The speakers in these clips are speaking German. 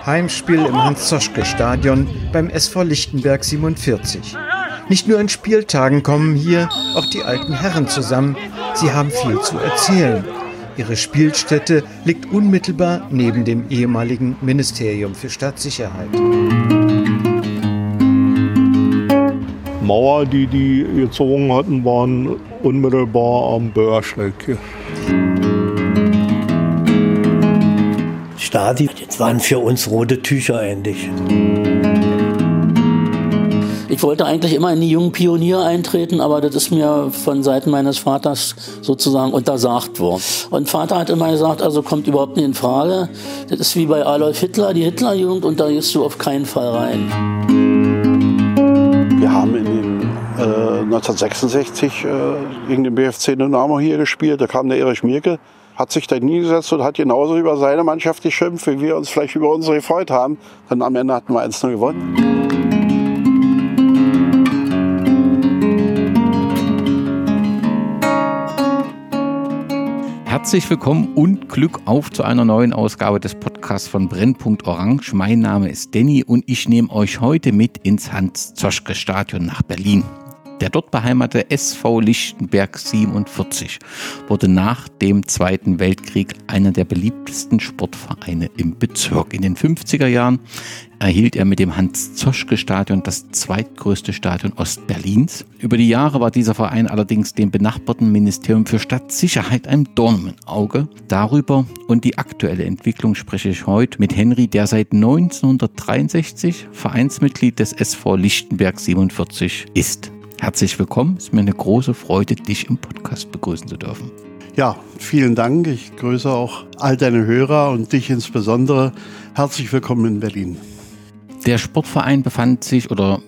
Heimspiel im Hans-Zoschke-Stadion beim SV Lichtenberg 47. Nicht nur an Spieltagen kommen hier auch die alten Herren zusammen. Sie haben viel zu erzählen. Ihre Spielstätte liegt unmittelbar neben dem ehemaligen Ministerium für Staatssicherheit. Mauer, die gezogen hatten, waren unmittelbar am Bürgersteig. Stadi, das waren für uns rote Tücher eigentlich. Ich wollte eigentlich immer in die jungen Pionier eintreten, aber das ist mir von Seiten meines Vaters sozusagen untersagt worden. Und Vater hat immer gesagt, also kommt überhaupt nicht in Frage. Das ist wie bei Adolf Hitler, die Hitlerjugend, und da gehst du auf keinen Fall rein. Wir haben in den 1966 gegen den BFC Dynamo hier gespielt. Da kam der Erich Mielke, hat sich da hingesetzt und hat genauso über seine Mannschaft geschimpft, wie wir uns vielleicht über unsere gefreut haben. Dann am Ende hatten wir 1-0 gewonnen. Herzlich willkommen und Glück auf zu einer neuen Ausgabe des Podcasts von Brennpunkt Orange. Mein Name ist Danny und ich nehme euch heute mit ins Hans-Zoschke-Stadion nach Berlin. Der dort beheimatete SV Lichtenberg 47 wurde nach dem Zweiten Weltkrieg einer der beliebtesten Sportvereine im Bezirk. In den 50er Jahren erhielt er mit dem Hans-Zoschke-Stadion das zweitgrößte Stadion Ostberlins. Über die Jahre war dieser Verein allerdings dem benachbarten Ministerium für Stadtsicherheit ein Dorn im Auge. Darüber und die aktuelle Entwicklung spreche ich heute mit Henry, der seit 1963 Vereinsmitglied des SV Lichtenberg 47 ist. Herzlich willkommen, es ist mir eine große Freude, dich im Podcast begrüßen zu dürfen. Ja, vielen Dank. Ich grüße auch all deine Hörer und dich insbesondere. Herzlich willkommen in Berlin. Der Sportverein befand sich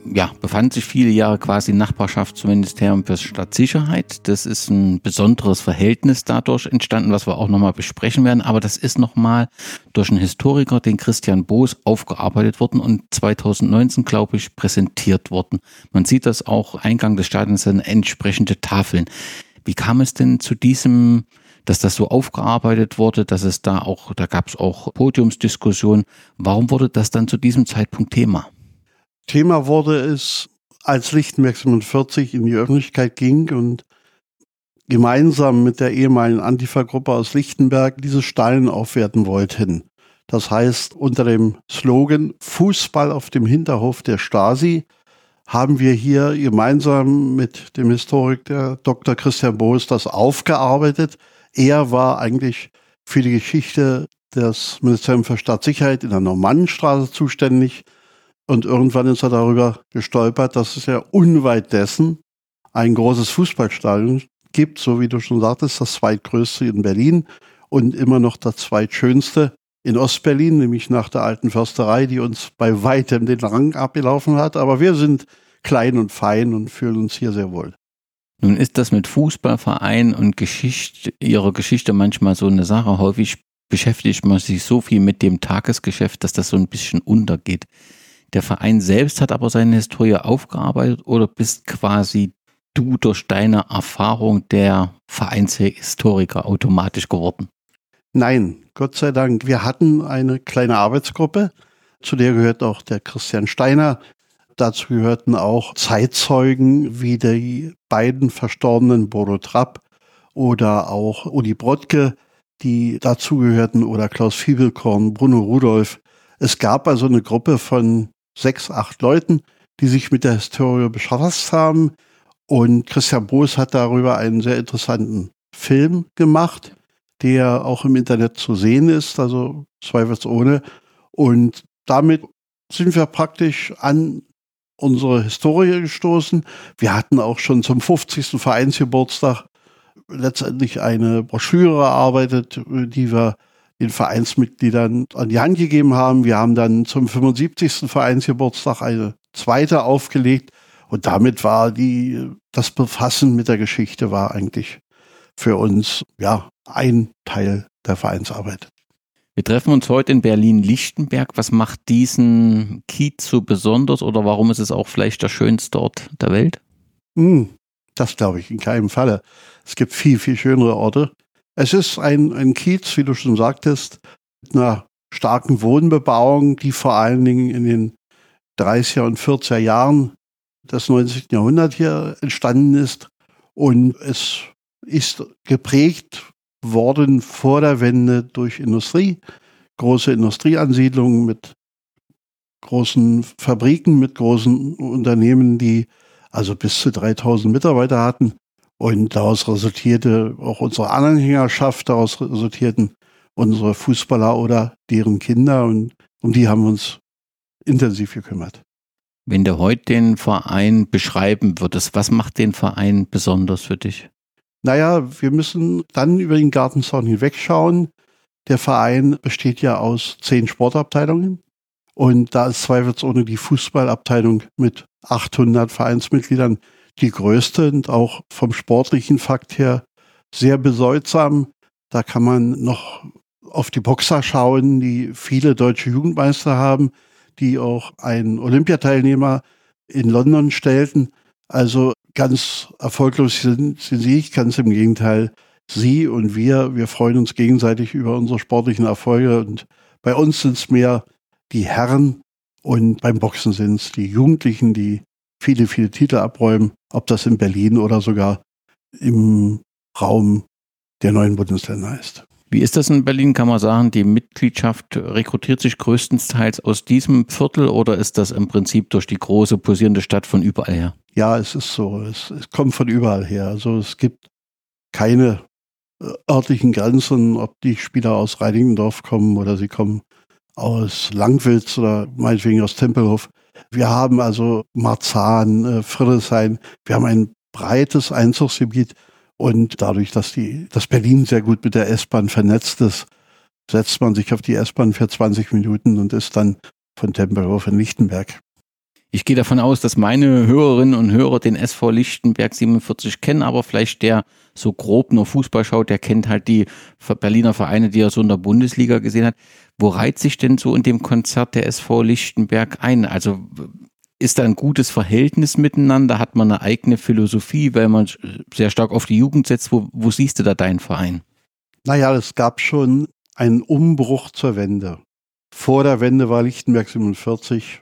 viele Jahre quasi in Nachbarschaft zum Ministerium für Stadtsicherheit. Das ist ein besonderes Verhältnis dadurch entstanden, was wir auch nochmal besprechen werden. Aber das ist nochmal durch einen Historiker, den Christian Boos, aufgearbeitet worden und 2019, glaube ich, präsentiert worden. Man sieht das auch, Eingang des Stadions sind entsprechende Tafeln. Wie kam es denn zu diesem, dass das so aufgearbeitet wurde, dass es da gab es auch Podiumsdiskussionen. Warum wurde das dann zu diesem Zeitpunkt Thema? Thema wurde es, als Lichtenberg 47 in die Öffentlichkeit ging und gemeinsam mit der ehemaligen Antifa-Gruppe aus Lichtenberg dieses Stadion aufwerten wollten. Das heißt, unter dem Slogan Fußball auf dem Hinterhof der Stasi haben wir hier gemeinsam mit dem Historiker Dr. Christian Boos das aufgearbeitet. Er war eigentlich für die Geschichte des Ministeriums für Staatssicherheit in der Normannenstraße zuständig und irgendwann ist er darüber gestolpert, dass es ja unweit dessen ein großes Fußballstadion gibt, so wie du schon sagtest, das zweitgrößte in Berlin und immer noch das zweitschönste in Ostberlin, nämlich nach der alten Försterei, die uns bei weitem den Rang abgelaufen hat. Aber wir sind klein und fein und fühlen uns hier sehr wohl. Nun ist das mit Fußballverein und ihrer Geschichte manchmal so eine Sache. Häufig beschäftigt man sich so viel mit dem Tagesgeschäft, dass das so ein bisschen untergeht. Der Verein selbst hat aber seine Historie aufgearbeitet oder bist quasi du durch deine Erfahrung der Vereinshistoriker automatisch geworden? Nein, Gott sei Dank. Wir hatten eine kleine Arbeitsgruppe, zu der gehört auch der Christian Steiner. Dazu gehörten auch Zeitzeugen wie die beiden verstorbenen Bodo Trapp oder auch Uli Brodtke, die dazu gehörten, oder Klaus Fiebelkorn, Bruno Rudolph. Es gab also eine Gruppe von 6, 8 Leuten, die sich mit der Historie befasst haben. Und Christian Boos hat darüber einen sehr interessanten Film gemacht, der auch im Internet zu sehen ist, also zweifelsohne. Und damit sind wir praktisch an unsere Historie gestoßen. Wir hatten auch schon zum 50. Vereinsgeburtstag letztendlich eine Broschüre erarbeitet, die wir den Vereinsmitgliedern an die Hand gegeben haben. Wir haben dann zum 75. Vereinsgeburtstag eine zweite aufgelegt und damit war das Befassen mit der Geschichte war eigentlich für uns ein Teil der Vereinsarbeit. Wir treffen uns heute in Berlin-Lichtenberg. Was macht diesen Kiez so besonders oder warum ist es auch vielleicht der schönste Ort der Welt? Das glaube ich in keinem Falle. Es gibt viel, viel schönere Orte. Es ist ein Kiez, wie du schon sagtest, mit einer starken Wohnbebauung, die vor allen Dingen in den 30er und 40er Jahren des 19. Jahrhunderts hier entstanden ist. Und es ist geprägt worden vor der Wende durch Industrie, große Industrieansiedlungen mit großen Fabriken, mit großen Unternehmen, die also bis zu 3000 Mitarbeiter hatten. Und daraus resultierte auch unsere Anhängerschaft, daraus resultierten unsere Fußballer oder deren Kinder. Und um die haben wir uns intensiv gekümmert. Wenn du heute den Verein beschreiben würdest, was macht den Verein besonders für dich? Naja, wir müssen dann über den Gartenzaun hinwegschauen. Der Verein besteht ja aus 10 Sportabteilungen. Und da ist zweifelsohne die Fußballabteilung mit 800 Vereinsmitgliedern die größte und auch vom sportlichen Fakt her sehr bedeutsam. Da kann man noch auf die Boxer schauen, die viele deutsche Jugendmeister haben, die auch einen Olympiateilnehmer in London stellten. Also ganz erfolglos sind sie nicht, ganz im Gegenteil. Sie und wir freuen uns gegenseitig über unsere sportlichen Erfolge. Und bei uns sind es mehr die Herren und beim Boxen sind es die Jugendlichen, die viele, viele Titel abräumen, ob das in Berlin oder sogar im Raum der 9 Bundesländer ist. Wie ist das in Berlin, kann man sagen, die Mitgliedschaft rekrutiert sich größtenteils aus diesem Viertel oder ist das im Prinzip durch die große, pulsierende Stadt von überall her? Ja, es ist so. Es kommt von überall her. Also es gibt keine örtlichen Grenzen, ob die Spieler aus Reinickendorf kommen oder sie kommen aus Langwitz oder meinetwegen aus Tempelhof. Wir haben also Marzahn, Friedrichshain. Wir haben ein breites Einzugsgebiet. Und dadurch, dass Berlin sehr gut mit der S-Bahn vernetzt ist, setzt man sich auf die S-Bahn für 20 Minuten und ist dann von Tempelhof in Lichtenberg. Ich gehe davon aus, dass meine Hörerinnen und Hörer den SV Lichtenberg 47 kennen, aber vielleicht der so grob nur Fußball schaut, der kennt halt die Berliner Vereine, die er so in der Bundesliga gesehen hat. Wo reiht sich denn so in dem Konzert der SV Lichtenberg ein? Also ist da ein gutes Verhältnis miteinander? Hat man eine eigene Philosophie, weil man sehr stark auf die Jugend setzt? Wo siehst du da deinen Verein? Naja, es gab schon einen Umbruch zur Wende. Vor der Wende war Lichtenberg 47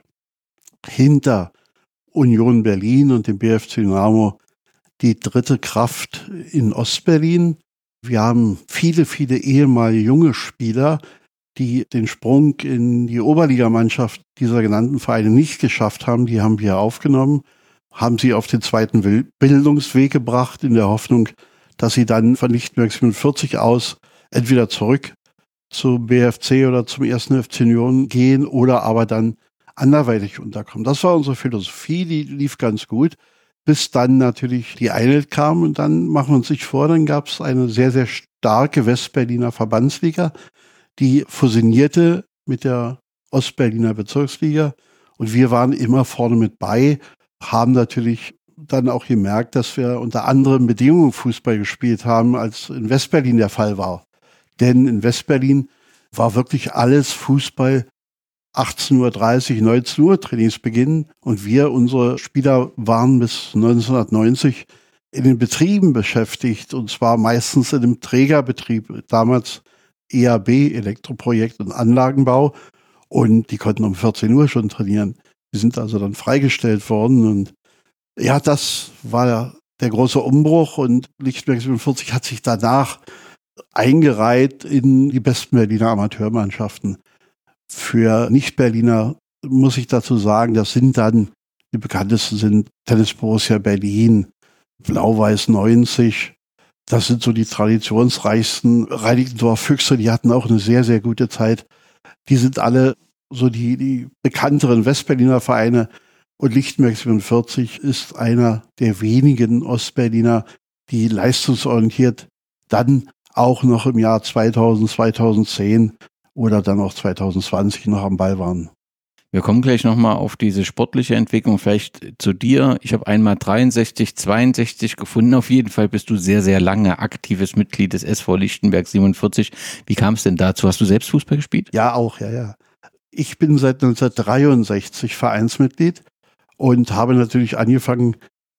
hinter Union Berlin und dem BFC Dynamo die dritte Kraft in Ostberlin. Wir haben viele, viele ehemalige junge Spieler, die den Sprung in die Oberligamannschaft dieser genannten Vereine nicht geschafft haben. Die haben wir aufgenommen, haben sie auf den zweiten Bildungsweg gebracht, in der Hoffnung, dass sie dann von Lichtenberg 47 aus entweder zurück zum BFC oder zum 1. FC Union gehen oder aber dann anderweitig unterkommen. Das war unsere Philosophie, die lief ganz gut, bis dann natürlich die Einheit kam und dann machen wir uns nicht vor, dann gab es eine sehr, sehr starke Westberliner Verbandsliga, die fusionierte mit der Ostberliner Bezirksliga und wir waren immer vorne mit bei, haben natürlich dann auch gemerkt, dass wir unter anderen Bedingungen Fußball gespielt haben, als in Westberlin der Fall war. Denn in Westberlin war wirklich alles Fußball 18:30 Uhr, 19 Uhr Trainingsbeginn und unsere Spieler waren bis 1990 in den Betrieben beschäftigt und zwar meistens in dem Trägerbetrieb, damals EAB, Elektroprojekt und Anlagenbau und die konnten um 14 Uhr schon trainieren. Die sind also dann freigestellt worden und ja, das war der große Umbruch und Lichtenberg 47 hat sich danach eingereiht in die besten Berliner Amateurmannschaften. Für Nicht-Berliner muss ich dazu sagen, das sind dann, die bekanntesten sind Tennis Borussia Berlin, Blau-Weiß 90, das sind so die traditionsreichsten. Reinickendorf Füchse, die hatten auch eine sehr, sehr gute Zeit. Die sind alle so die bekannteren Westberliner Vereine und Lichtenberg 47 ist einer der wenigen Ostberliner, die leistungsorientiert dann auch noch im Jahr 2000, 2010 oder dann auch 2020 noch am Ball waren. Wir kommen gleich nochmal auf diese sportliche Entwicklung, vielleicht zu dir. Ich habe einmal 63, 62 gefunden. Auf jeden Fall bist du sehr, sehr lange aktives Mitglied des SV Lichtenberg 47. Wie kam es denn dazu? Hast du selbst Fußball gespielt? Ja, auch, ja. Ich bin seit 1963 Vereinsmitglied und habe natürlich angefangen,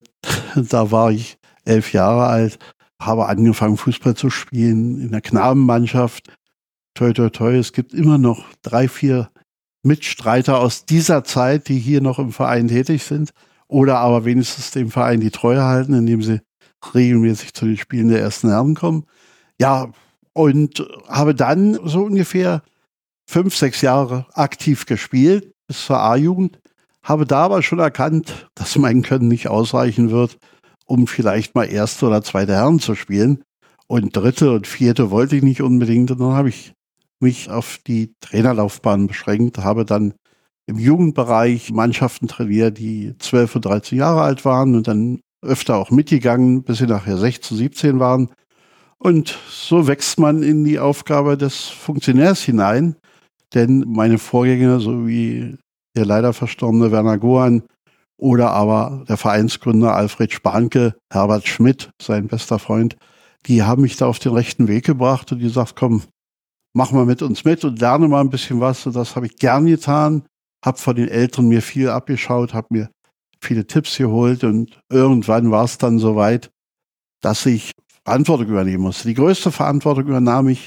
da war ich 11 Jahre alt, habe angefangen Fußball zu spielen in der Knabenmannschaft. toi, toi, toi, es gibt immer noch 3, 4 Mitstreiter aus dieser Zeit, die hier noch im Verein tätig sind oder aber wenigstens dem Verein die Treue halten, indem sie regelmäßig zu den Spielen der ersten Herren kommen. Ja, und habe dann so ungefähr 5, 6 Jahre aktiv gespielt bis zur A-Jugend, habe da aber schon erkannt, dass mein Können nicht ausreichen wird, um vielleicht mal erste oder zweite Herren zu spielen. Und dritte und vierte wollte ich nicht unbedingt. Und dann habe ich mich auf die Trainerlaufbahn beschränkt, habe dann im Jugendbereich Mannschaften trainiert, die 12 und 13 Jahre alt waren und dann öfter auch mitgegangen, bis sie nachher 16, 17 waren. Und so wächst man in die Aufgabe des Funktionärs hinein, denn meine Vorgänger, so wie der leider verstorbene Werner Gohan oder aber der Vereinsgründer Alfred Spanke, Herbert Schmidt, sein bester Freund, die haben mich da auf den rechten Weg gebracht und die gesagt, komm, mach mal mit uns mit und lerne mal ein bisschen was. Und das habe ich gern getan, habe von den Älteren mir viel abgeschaut, habe mir viele Tipps geholt und irgendwann war es dann soweit, dass ich Verantwortung übernehmen musste. Die größte Verantwortung übernahm ich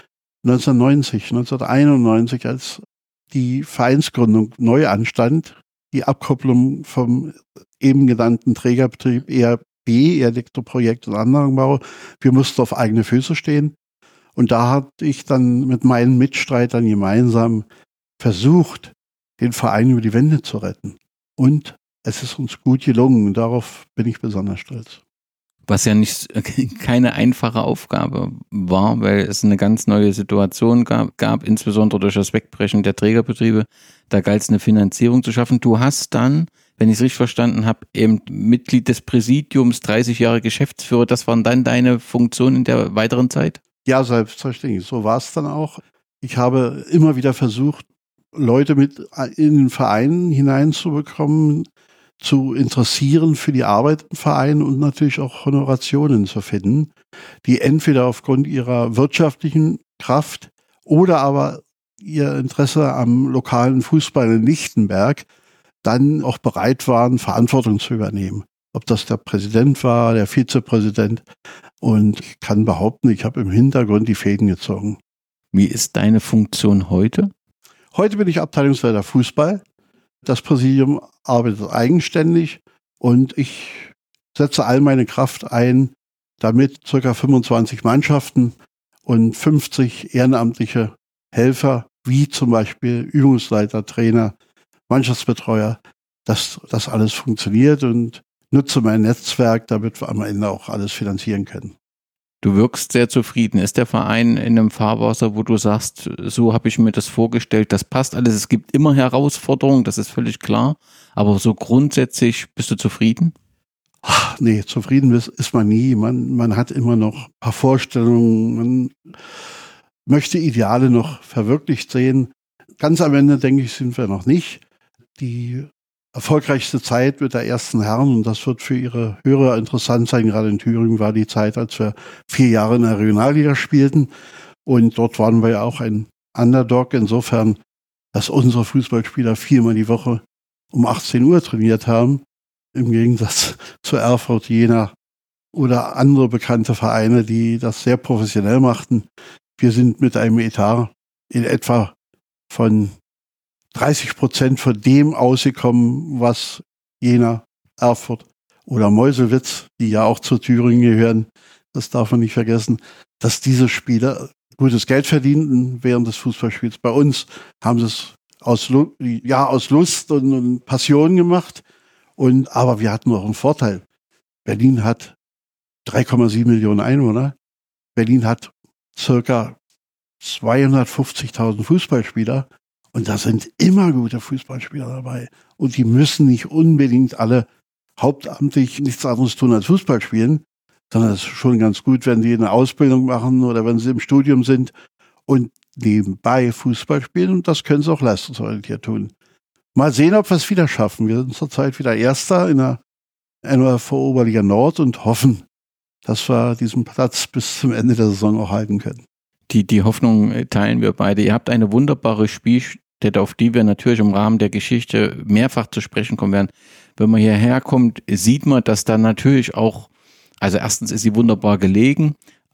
1991, als die Vereinsgründung neu anstand, die Abkopplung vom eben genannten Trägerbetrieb ERB, Elektroprojekt und Anlagenbau. Wir mussten auf eigene Füße stehen. Und da hatte ich dann mit meinen Mitstreitern gemeinsam versucht, den Verein über die Wände zu retten. Und es ist uns gut gelungen und darauf bin ich besonders stolz. Was ja keine einfache Aufgabe war, weil es eine ganz neue Situation gab, insbesondere durch das Wegbrechen der Trägerbetriebe. Da galt es, eine Finanzierung zu schaffen. Du hast dann, wenn ich es richtig verstanden habe, eben Mitglied des Präsidiums, 30 Jahre Geschäftsführer. Das waren dann deine Funktionen in der weiteren Zeit? Ja, selbstverständlich. So war es dann auch. Ich habe immer wieder versucht, Leute mit in den Verein hineinzubekommen, zu interessieren für die Arbeit im Verein und natürlich auch Honorationen zu finden, die entweder aufgrund ihrer wirtschaftlichen Kraft oder aber ihr Interesse am lokalen Fußball in Lichtenberg dann auch bereit waren, Verantwortung zu übernehmen. Ob das der Präsident war, der Vizepräsident. Und ich kann behaupten, ich habe im Hintergrund die Fäden gezogen. Wie ist deine Funktion heute? Heute bin ich Abteilungsleiter Fußball. Das Präsidium arbeitet eigenständig und ich setze all meine Kraft ein, damit ca. 25 Mannschaften und 50 ehrenamtliche Helfer, wie zum Beispiel Übungsleiter, Trainer, Mannschaftsbetreuer, dass das alles funktioniert und nutze mein Netzwerk, damit wir am Ende auch alles finanzieren können. Du wirkst sehr zufrieden. Ist der Verein in einem Fahrwasser, wo du sagst, so habe ich mir das vorgestellt, das passt alles. Es gibt immer Herausforderungen, das ist völlig klar. Aber so grundsätzlich bist du zufrieden? Ach, nee, zufrieden ist man nie. Man hat immer noch ein paar Vorstellungen. Man möchte Ideale noch verwirklicht sehen. Ganz am Ende, denke ich, sind wir noch nicht. Die erfolgreichste Zeit mit der ersten Herren, und das wird für Ihre Hörer interessant sein, gerade in Thüringen war die Zeit, als wir 4 Jahre in der Regionalliga spielten. Und dort waren wir ja auch ein Underdog, insofern, dass unsere Fußballspieler 4-mal die Woche um 18 Uhr trainiert haben, im Gegensatz zu Erfurt, Jena oder andere bekannte Vereine, die das sehr professionell machten. Wir sind mit einem Etat in etwa von 30% von dem ausgekommen, was Jena, Erfurt oder Meuselwitz, die ja auch zu Thüringen gehören, das darf man nicht vergessen, dass diese Spieler gutes Geld verdienten während des Fußballspiels. Bei uns haben sie es aus Lust und Passion gemacht. Aber wir hatten noch einen Vorteil. Berlin hat 3,7 Millionen Einwohner. Berlin hat circa 250.000 Fußballspieler. Und da sind immer gute Fußballspieler dabei. Und die müssen nicht unbedingt alle hauptamtlich nichts anderes tun als Fußball spielen, sondern es ist schon ganz gut, wenn die eine Ausbildung machen oder wenn sie im Studium sind und nebenbei Fußball spielen. Und das können sie auch leistungsorientiert tun. Mal sehen, ob wir es wieder schaffen. Wir sind zurzeit wieder Erster in der NORV Oberliga Nord und hoffen, dass wir diesen Platz bis zum Ende der Saison auch halten können. Die Hoffnung teilen wir beide. Ihr habt eine wunderbare Spielstätte, auf die wir natürlich im Rahmen der Geschichte mehrfach zu sprechen kommen werden. Wenn man hierher kommt, sieht man, dass da natürlich auch, also erstens ist sie wunderbar gelegen,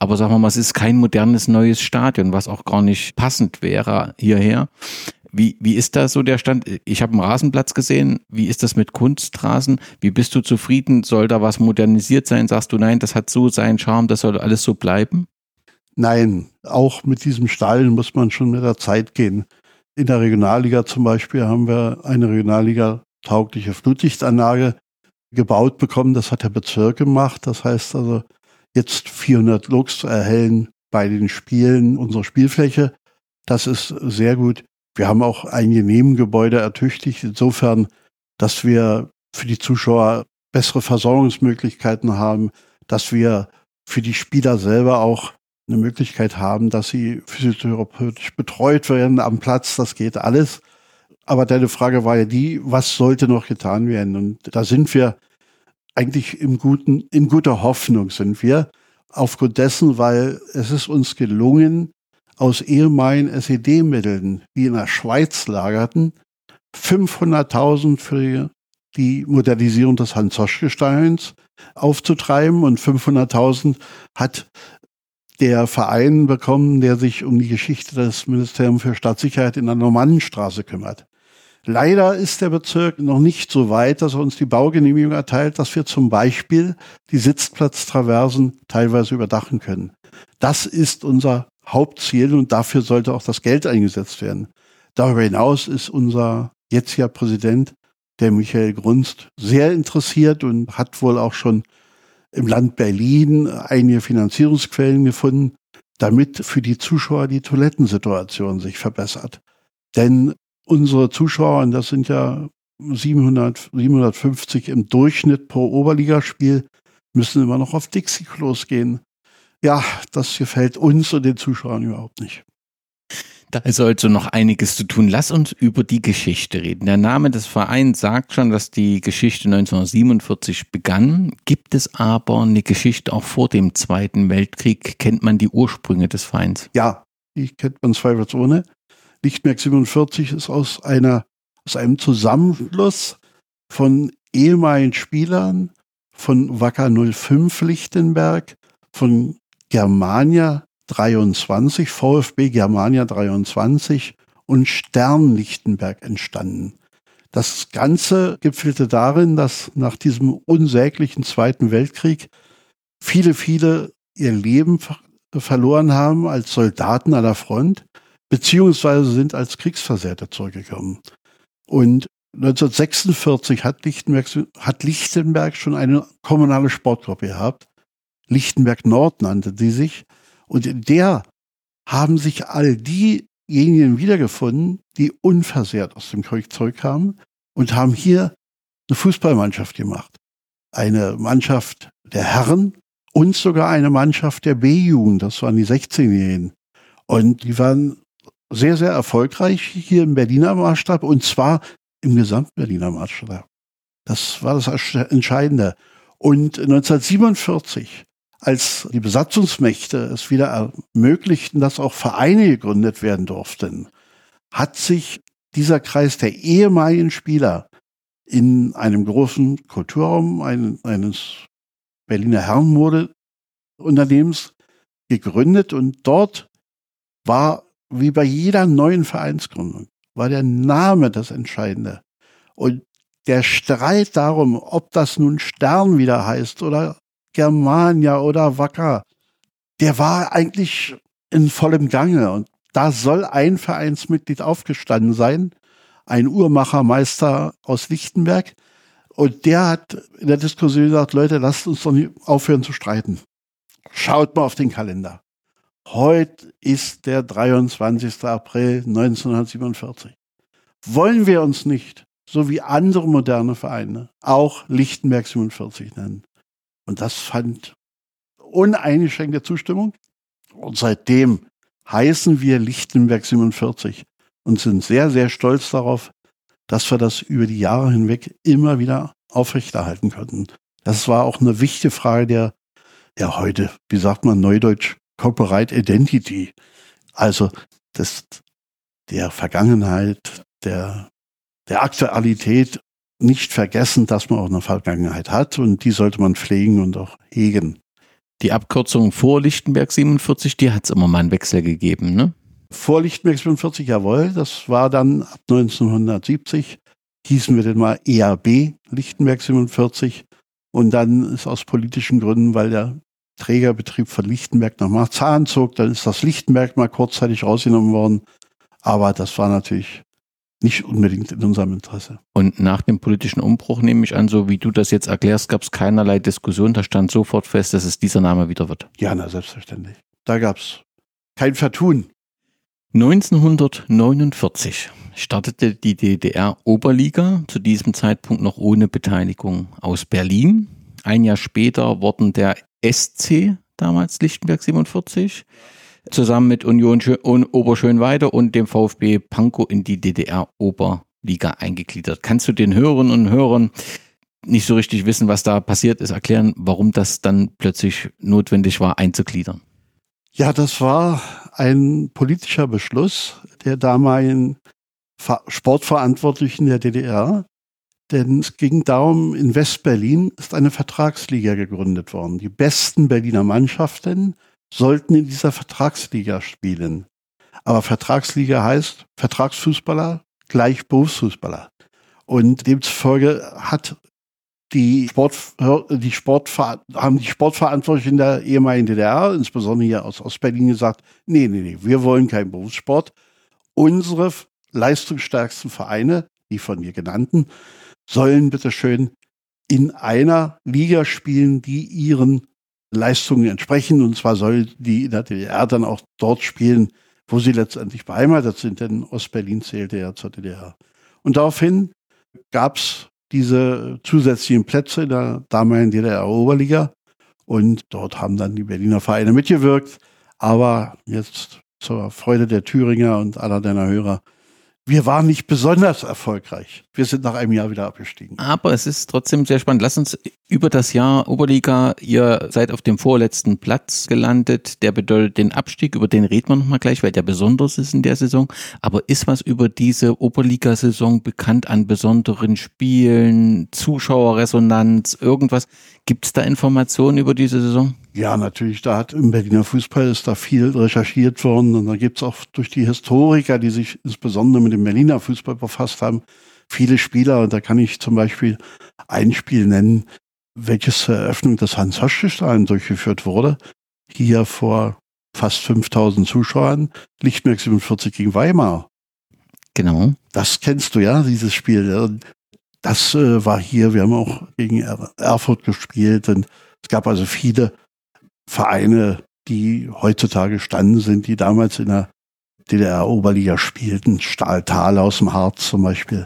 aber sagen wir mal, es ist kein modernes neues Stadion, was auch gar nicht passend wäre hierher. Wie ist da so der Stand? Ich habe einen Rasenplatz gesehen. Wie ist das mit Kunstrasen? Wie bist du zufrieden? Soll da was modernisiert sein? Sagst du, nein, das hat so seinen Charme, das soll alles so bleiben? Nein, auch mit diesem Stadion muss man schon mit der Zeit gehen. In der Regionalliga zum Beispiel haben wir eine Regionalliga-taugliche Flutlichtanlage gebaut bekommen. Das hat der Bezirk gemacht. Das heißt also, jetzt 400 Lux erhellen bei den Spielen unsere Spielfläche. Das ist sehr gut. Wir haben auch einige Nebengebäude ertüchtigt, insofern, dass wir für die Zuschauer bessere Versorgungsmöglichkeiten haben, dass wir für die Spieler selber auch eine Möglichkeit haben, dass sie physiotherapeutisch betreut werden am Platz. Das geht alles. Aber deine Frage war ja die, was sollte noch getan werden? Und da sind wir eigentlich in guter Hoffnung sind wir. Aufgrund dessen, weil es ist uns gelungen, aus ehemaligen SED-Mitteln, die in der Schweiz lagerten, 500.000 für die Modernisierung des Hans-Zoschke-Stadions aufzutreiben und 500.000 hat der Verein bekommen, der sich um die Geschichte des Ministeriums für Stadtsicherheit in der Normannenstraße kümmert. Leider ist der Bezirk noch nicht so weit, dass er uns die Baugenehmigung erteilt, dass wir zum Beispiel die Sitzplatztraversen teilweise überdachen können. Das ist unser Hauptziel und dafür sollte auch das Geld eingesetzt werden. Darüber hinaus ist unser jetziger Präsident, der Michael Grunst, sehr interessiert und hat wohl auch schon im Land Berlin einige Finanzierungsquellen gefunden, damit für die Zuschauer die Toilettensituation sich verbessert. Denn unsere Zuschauer, und das sind ja 750 im Durchschnitt pro Oberligaspiel, müssen immer noch auf Dixie-Klos gehen. Ja, das gefällt uns und den Zuschauern überhaupt nicht. Da ist also noch einiges zu tun. Lass uns über die Geschichte reden. Der Name des Vereins sagt schon, dass die Geschichte 1947 begann. Gibt es aber eine Geschichte auch vor dem Zweiten Weltkrieg? Kennt man die Ursprünge des Vereins? Ja, die kennt man zweifelsohne. Lichtenberg 47 ist aus einem Zusammenschluss von ehemaligen Spielern von Wacker 05 Lichtenberg, von Germania 23, VfB Germania 23 und Stern Lichtenberg entstanden. Das Ganze gipfelte darin, dass nach diesem unsäglichen Zweiten Weltkrieg viele ihr Leben verloren haben als Soldaten an der Front, beziehungsweise sind als Kriegsversehrte zurückgekommen. Und 1946 hat Lichtenberg schon eine kommunale Sportgruppe gehabt. Lichtenberg Nord nannte die sich. Und in der haben sich all diejenigen wiedergefunden, die unversehrt aus dem Krieg zurückkamen und haben hier eine Fußballmannschaft gemacht. Eine Mannschaft der Herren und sogar eine Mannschaft der B-Jugend, das waren die 16-Jährigen. Und die waren sehr, sehr erfolgreich hier im Berliner Maßstab und zwar im gesamten Berliner Maßstab. Das war das Entscheidende. Und 1947, als die Besatzungsmächte es wieder ermöglichten, dass auch Vereine gegründet werden durften, hat sich dieser Kreis der ehemaligen Spieler in einem großen Kulturraum eines Berliner Herrenmodeunternehmens gegründet und dort war, wie bei jeder neuen Vereinsgründung, war der Name das Entscheidende. Und der Streit darum, ob das nun Stern wieder heißt oder Germania oder Wacker, der war eigentlich in vollem Gange. Und da soll ein Vereinsmitglied aufgestanden sein, ein Uhrmachermeister aus Lichtenberg. Und der hat in der Diskussion gesagt, Leute, lasst uns doch nicht aufhören zu streiten. Schaut mal auf den Kalender. Heute ist der 23. April 1947. Wollen wir uns nicht, so wie andere moderne Vereine, auch Lichtenberg 47 nennen? Und das fand uneingeschränkte Zustimmung. Und seitdem heißen wir Lichtenberg 47 und sind sehr, sehr stolz darauf, dass wir das über die Jahre hinweg immer wieder aufrechterhalten konnten. Das war auch eine wichtige Frage der heute, wie sagt man neudeutsch, Corporate Identity. Also der Vergangenheit, der Aktualität, nicht vergessen, dass man auch eine Vergangenheit hat und die sollte man pflegen und auch hegen. Die Abkürzung vor Lichtenberg 47, die hat es immer mal einen Wechsel gegeben, ne? Vor Lichtenberg 47, jawohl. Das war dann ab 1970, hießen wir dann mal EAB Lichtenberg 47. Und dann ist aus politischen Gründen, weil der Trägerbetrieb von Lichtenberg nach Marzahn zog, dann ist das Lichtenberg mal kurzzeitig rausgenommen worden. Aber das war natürlich nicht unbedingt in unserem Interesse. Und nach dem politischen Umbruch, nehme ich an, so wie du das jetzt erklärst, gab es keinerlei Diskussion. Da stand sofort fest, dass es dieser Name wieder wird. Ja, na, selbstverständlich. Da gab es kein Vertun. 1949 startete die DDR-Oberliga, zu diesem Zeitpunkt noch ohne Beteiligung aus Berlin. Ein Jahr später wurden der SC, damals Lichtenberg 47, zusammen mit Union Oberschönweide und dem VfB Pankow in die DDR-Oberliga eingegliedert. Kannst du den Hörerinnen und Hörern nicht so richtig wissen, was da passiert ist, erklären, warum das dann plötzlich notwendig war, einzugliedern? Ja, das war ein politischer Beschluss der damaligen Sportverantwortlichen der DDR. Denn es ging darum, in Westberlin ist eine Vertragsliga gegründet worden. Die besten Berliner Mannschaften sollten in dieser Vertragsliga spielen. Aber Vertragsliga heißt Vertragsfußballer gleich Berufsfußballer. Und demzufolge hat die Sportverantwortlichen der ehemaligen DDR, insbesondere hier aus Ostberlin, gesagt, nee, wir wollen keinen Berufssport. Unsere leistungsstärksten Vereine, die von mir genannten, sollen bitteschön in einer Liga spielen, die ihren Leistungen entsprechen. Und zwar soll die in der DDR dann auch dort spielen, wo sie letztendlich beheimatet sind, denn Ostberlin zählte ja zur DDR. Und daraufhin gab es diese zusätzlichen Plätze in der damaligen DDR-Oberliga und dort haben dann die Berliner Vereine mitgewirkt. Aber jetzt zur Freude der Thüringer und aller deiner Hörer, wir waren nicht besonders erfolgreich. Wir sind nach einem Jahr wieder abgestiegen. Aber es ist trotzdem sehr spannend. Lass uns über das Jahr Oberliga, ihr seid auf dem vorletzten Platz gelandet. Der bedeutet den Abstieg, über den reden wir nochmal gleich, weil der besonders ist in der Saison. Aber ist was über diese Oberliga-Saison bekannt an besonderen Spielen, Zuschauerresonanz, irgendwas? Gibt es da Informationen über diese Saison? Ja, natürlich, da hat im Berliner Fußball ist da viel recherchiert worden und da gibt's auch durch die Historiker, die sich insbesondere mit dem Berliner Fußball befasst haben, viele Spieler. Und da kann ich zum Beispiel ein Spiel nennen, welches zur Eröffnung des Hans-Hoschke-Stadions durchgeführt wurde. Hier vor fast 5000 Zuschauern, Lichtenberg 47 gegen Weimar. Genau. Das kennst du ja, dieses Spiel. Das war hier, wir haben auch gegen Erfurt gespielt und es gab also viele Vereine, die heutzutage standen sind, die damals in der DDR-Oberliga spielten. Stahltal aus dem Harz zum Beispiel.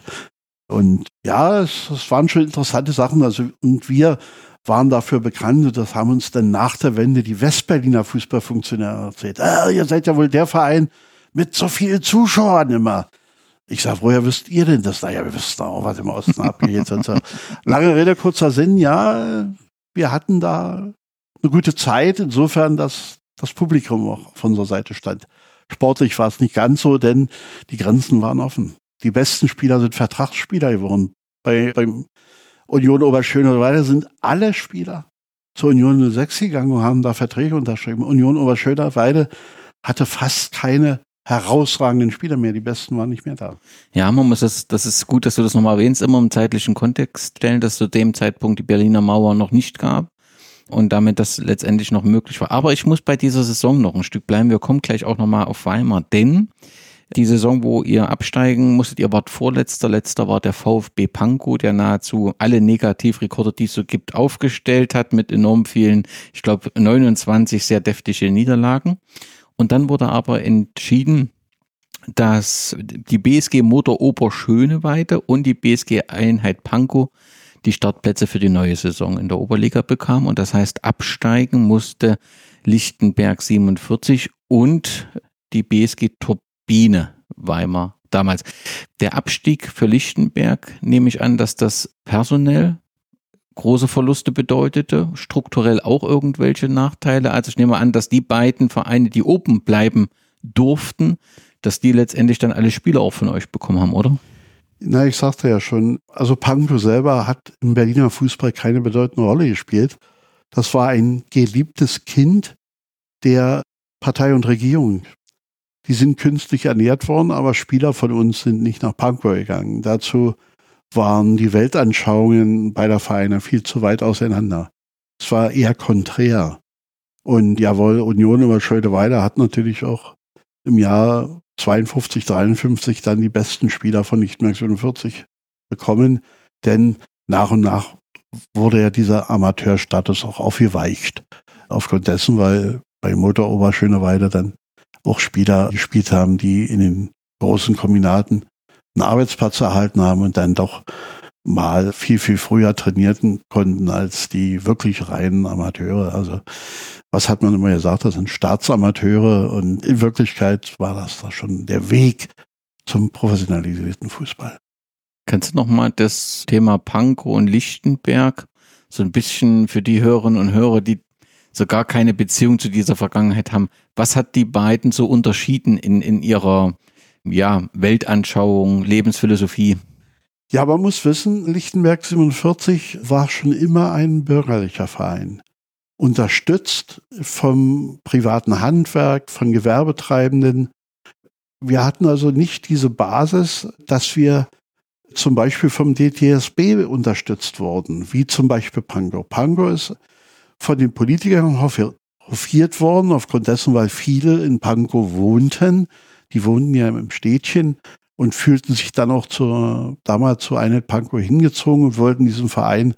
Und ja, es waren schon interessante Sachen. Also, und wir waren dafür bekannt, und das haben uns dann nach der Wende die Westberliner Fußballfunktionäre erzählt. Ihr seid ja wohl der Verein mit so vielen Zuschauern immer. Ich sag, woher wisst ihr denn das? Naja, wir wissen auch, was im Osten abgeht. Lange Rede, kurzer Sinn. Ja, wir hatten da eine gute Zeit, insofern, dass das Publikum auch auf unserer Seite stand. Sportlich war es nicht ganz so, denn die Grenzen waren offen. Die besten Spieler sind Vertragsspieler geworden. Beim Union Oberschönweide sind alle Spieler zur Union 06 gegangen und haben da Verträge unterschrieben. Union Oberschönweide hatte fast keine herausragenden Spieler mehr. Die besten waren nicht mehr da. Ja, man muss das ist gut, dass du das nochmal erwähnst, immer im zeitlichen Kontext stellen, dass zu dem Zeitpunkt die Berliner Mauer noch nicht gab. Und damit das letztendlich noch möglich war. Aber ich muss bei dieser Saison noch ein Stück bleiben. Wir kommen gleich auch nochmal auf Weimar. Denn die Saison, wo ihr absteigen musstet, ihr wart Vorletzter. Letzter war der VfB Pankow, der nahezu alle Negativrekorde, die es so gibt, aufgestellt hat mit enorm vielen, ich glaube 29 sehr deftige Niederlagen. Und dann wurde aber entschieden, dass die BSG Motor Oberschöneweide und die BSG Einheit Pankow die Startplätze für die neue Saison in der Oberliga bekam. Und das heißt, absteigen musste Lichtenberg 47 und die BSG Turbine Weimar damals. Der Abstieg für Lichtenberg, nehme ich an, dass das personell große Verluste bedeutete, strukturell auch irgendwelche Nachteile. Also ich nehme an, dass die beiden Vereine, die oben bleiben durften, dass die letztendlich dann alle Spieler auch von euch bekommen haben, oder? Na, ich sagte ja schon, also Pankow selber hat im Berliner Fußball keine bedeutende Rolle gespielt. Das war ein geliebtes Kind der Partei und Regierung. Die sind künstlich ernährt worden, aber Spieler von uns sind nicht nach Pankow gegangen. Dazu waren die Weltanschauungen beider Vereine viel zu weit auseinander. Es war eher konträr. Und jawohl, Union über Schöneweide hat natürlich auch im Jahr 52, 53 dann die besten Spieler von Lichtenberg 47 bekommen, denn nach und nach wurde ja dieser Amateurstatus auch aufgeweicht. Aufgrund dessen, weil bei Motor Oberschöneweide dann auch Spieler gespielt haben, die in den großen Kombinaten einen Arbeitsplatz erhalten haben und dann doch mal viel, viel früher trainieren konnten als die wirklich reinen Amateure. Also was hat man immer gesagt, das sind Staatsamateure und in Wirklichkeit war das da schon der Weg zum professionalisierten Fußball. Kannst du nochmal das Thema Pankow und Lichtenberg so ein bisschen für die Hörerinnen und Hörer, die so gar keine Beziehung zu dieser Vergangenheit haben, was hat die beiden so unterschieden in ihrer Weltanschauung, Lebensphilosophie? Ja, man muss wissen, Lichtenberg 47 war schon immer ein bürgerlicher Verein. Unterstützt vom privaten Handwerk, von Gewerbetreibenden. Wir hatten also nicht diese Basis, dass wir zum Beispiel vom DTSB unterstützt wurden, wie zum Beispiel Pankow. Pankow ist von den Politikern hofiert worden, aufgrund dessen, weil viele in Pankow wohnten. Die wohnten ja im Städtchen und fühlten sich dann auch damals zu Einheit Pankow hingezogen und wollten diesen Verein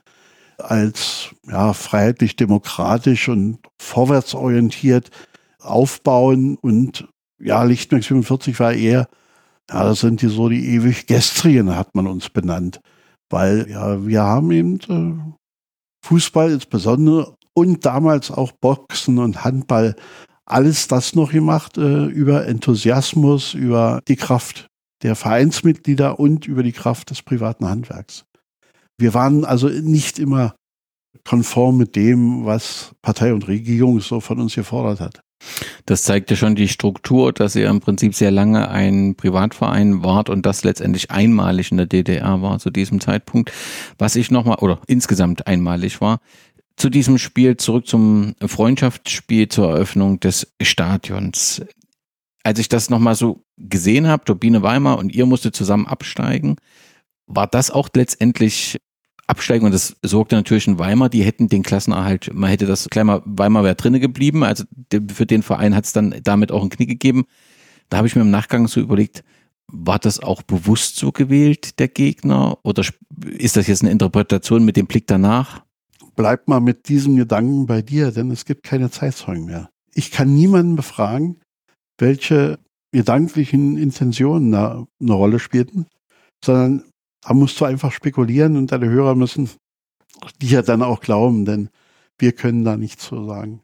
als freiheitlich-demokratisch und vorwärtsorientiert aufbauen. Und Lichtenberg 47 war eher, das sind die ewig Gestrien, hat man uns benannt. Weil wir haben eben Fußball insbesondere und damals auch Boxen und Handball, alles das noch gemacht über Enthusiasmus, über die Kraft der Vereinsmitglieder und über die Kraft des privaten Handwerks. Wir waren also nicht immer konform mit dem, was Partei und Regierung so von uns gefordert hat. Das zeigt ja schon die Struktur, dass ihr im Prinzip sehr lange ein Privatverein wart und das letztendlich einmalig in der DDR war zu diesem Zeitpunkt. Was ich nochmal, oder insgesamt einmalig war, zu diesem Spiel, zurück zum Freundschaftsspiel zur Eröffnung des Stadions. Als ich das nochmal so gesehen habe, Turbine Weimar und ihr musstet zusammen absteigen, war das auch letztendlich Absteigen und das sorgte natürlich in Weimar, die hätten den Klassenerhalt, man hätte das gleich mal, Weimar wäre drinne geblieben, also für den Verein hat es dann damit auch einen Knick gegeben. Da habe ich mir im Nachgang so überlegt, war das auch bewusst so gewählt, der Gegner, oder ist das jetzt eine Interpretation mit dem Blick danach? Bleib mal mit diesem Gedanken bei dir, denn es gibt keine Zeitzeugen mehr. Ich kann niemanden befragen, welche gedanklichen Intentionen da eine Rolle spielten, sondern da musst du einfach spekulieren und deine Hörer müssen dir dann auch glauben, denn wir können da nichts zu sagen.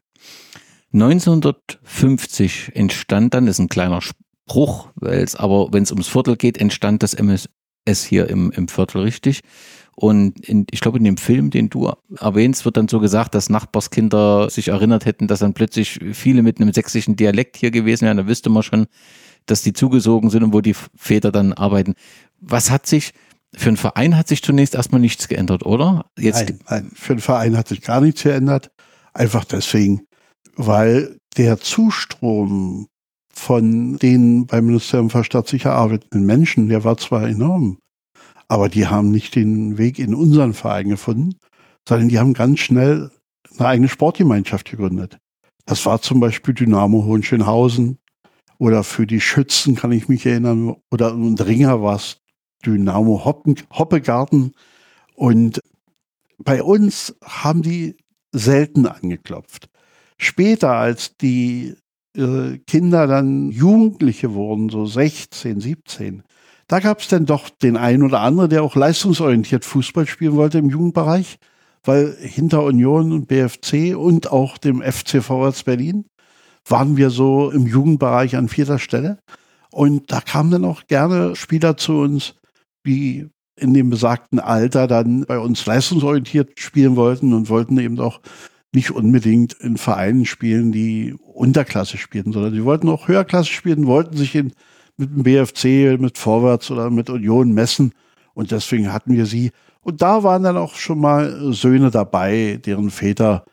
1950 entstand dann, das ist ein kleiner Spruch, aber wenn es ums Viertel geht, entstand das MSS hier im Viertel, richtig? Und ich glaube, in dem Film, den du erwähnst, wird dann so gesagt, dass Nachbarskinder sich erinnert hätten, dass dann plötzlich viele mit einem sächsischen Dialekt hier gewesen wären. Da wüsste man schon, dass die zugesogen sind und wo die Väter dann arbeiten. Was hat sich, für einen Verein hat sich zunächst erstmal nichts geändert, oder? Nein, für einen Verein hat sich gar nichts geändert. Einfach deswegen, weil der Zustrom von den beim Ministerium für Staatssicher arbeitenden Menschen, der war zwar enorm, aber die haben nicht den Weg in unseren Verein gefunden, sondern die haben ganz schnell eine eigene Sportgemeinschaft gegründet. Das war zum Beispiel Dynamo Hohenschönhausen oder für die Schützen kann ich mich erinnern, oder in Ringer war es Dynamo Hoppegarten. Und bei uns haben die selten angeklopft. Später, als die Kinder dann Jugendliche wurden, so 16, 17, da gab es dann doch den einen oder anderen, der auch leistungsorientiert Fußball spielen wollte im Jugendbereich, weil hinter Union und BFC und auch dem FC Vorwärts Berlin waren wir so im Jugendbereich an 4. Stelle. Und da kamen dann auch gerne Spieler zu uns, die in dem besagten Alter dann bei uns leistungsorientiert spielen wollten und wollten eben auch nicht unbedingt in Vereinen spielen, die Unterklasse spielten, sondern die wollten auch Höherklasse spielen, wollten sich mit dem BFC, mit Vorwärts oder mit Union messen. Und deswegen hatten wir sie. Und da waren dann auch schon mal Söhne dabei, deren Väter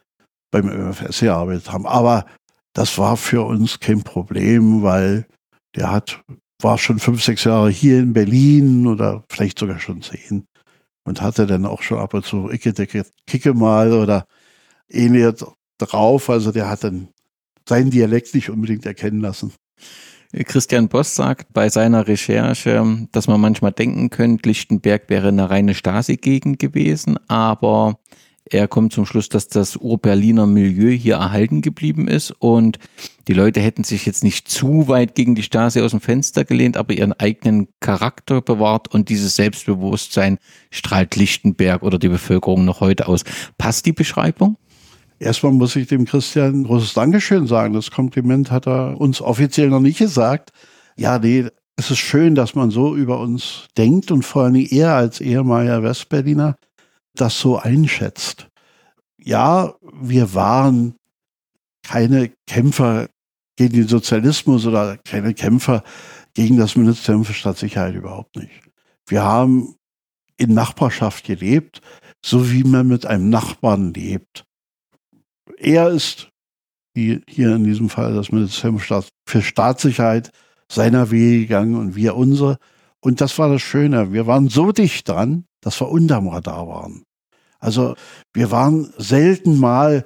beim ÖFS gearbeitet haben. Aber das war für uns kein Problem, weil war schon 5, 6 Jahre hier in Berlin oder vielleicht sogar schon 10 und hatte dann auch schon ab und zu Kicke mal oder ähnliches drauf. Also der hat dann seinen Dialekt nicht unbedingt erkennen lassen. Christian Boss sagt bei seiner Recherche, dass man manchmal denken könnte, Lichtenberg wäre eine reine Stasi-Gegend gewesen, aber er kommt zum Schluss, dass das Ur-Berliner Milieu hier erhalten geblieben ist und die Leute hätten sich jetzt nicht zu weit gegen die Stasi aus dem Fenster gelehnt, aber ihren eigenen Charakter bewahrt und dieses Selbstbewusstsein strahlt Lichtenberg oder die Bevölkerung noch heute aus. Passt die Beschreibung? Erstmal muss ich dem Christian ein großes Dankeschön sagen. Das Kompliment hat er uns offiziell noch nicht gesagt. Ja, nee, es ist schön, dass man so über uns denkt und vor allem er als ehemaliger Westberliner das so einschätzt. Ja, wir waren keine Kämpfer gegen den Sozialismus oder keine Kämpfer gegen das Ministerium für Staatssicherheit, überhaupt nicht. Wir haben in Nachbarschaft gelebt, so wie man mit einem Nachbarn lebt. Er ist, wie hier in diesem Fall das Ministerium für Staatssicherheit, seiner Wege gegangen und wir unsere. Und das war das Schöne. Wir waren so dicht dran, dass wir unterm Radar waren. Also wir waren selten mal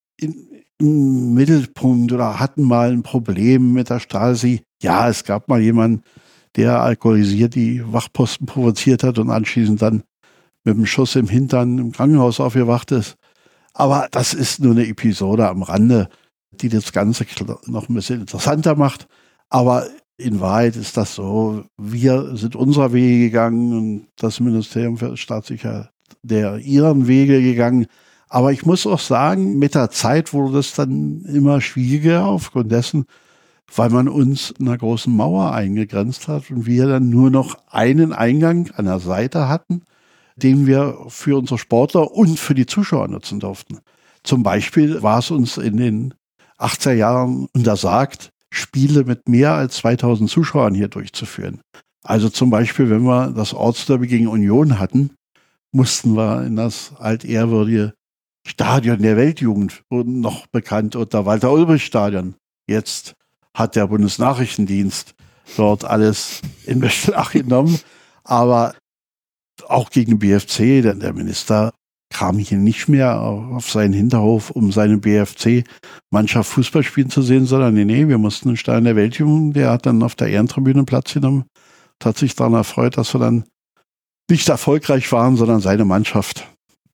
im Mittelpunkt oder hatten mal ein Problem mit der Stasi. Ja, es gab mal jemanden, der alkoholisiert die Wachposten provoziert hat und anschließend dann mit dem Schuss im Hintern im Krankenhaus aufgewacht ist. Aber das ist nur eine Episode am Rande, die das Ganze noch ein bisschen interessanter macht. Aber in Wahrheit ist das so, wir sind unserer Wege gegangen und das Ministerium für Staatssicherheit der ihren Wege gegangen. Aber ich muss auch sagen, mit der Zeit wurde das dann immer schwieriger aufgrund dessen, weil man uns in einer großen Mauer eingegrenzt hat und wir dann nur noch einen Eingang an der Seite hatten, den wir für unsere Sportler und für die Zuschauer nutzen durften. Zum Beispiel war es uns in den 80er Jahren untersagt, Spiele mit mehr als 2000 Zuschauern hier durchzuführen. Also zum Beispiel, wenn wir das Ortsderby gegen Union hatten, mussten wir in das altehrwürdige Stadion der Weltjugend, noch bekannt unter Walter-Ulbricht-Stadion. Jetzt hat der Bundesnachrichtendienst dort alles in Beschlag genommen. Aber auch gegen BFC, denn der Minister kam hier nicht mehr auf seinen Hinterhof, um seine BFC-Mannschaft Fußball spielen zu sehen, sondern nee, wir mussten den Stadion der Weltjugend, der hat dann auf der Ehrentribüne Platz genommen und hat sich daran erfreut, dass wir dann nicht erfolgreich waren, sondern seine Mannschaft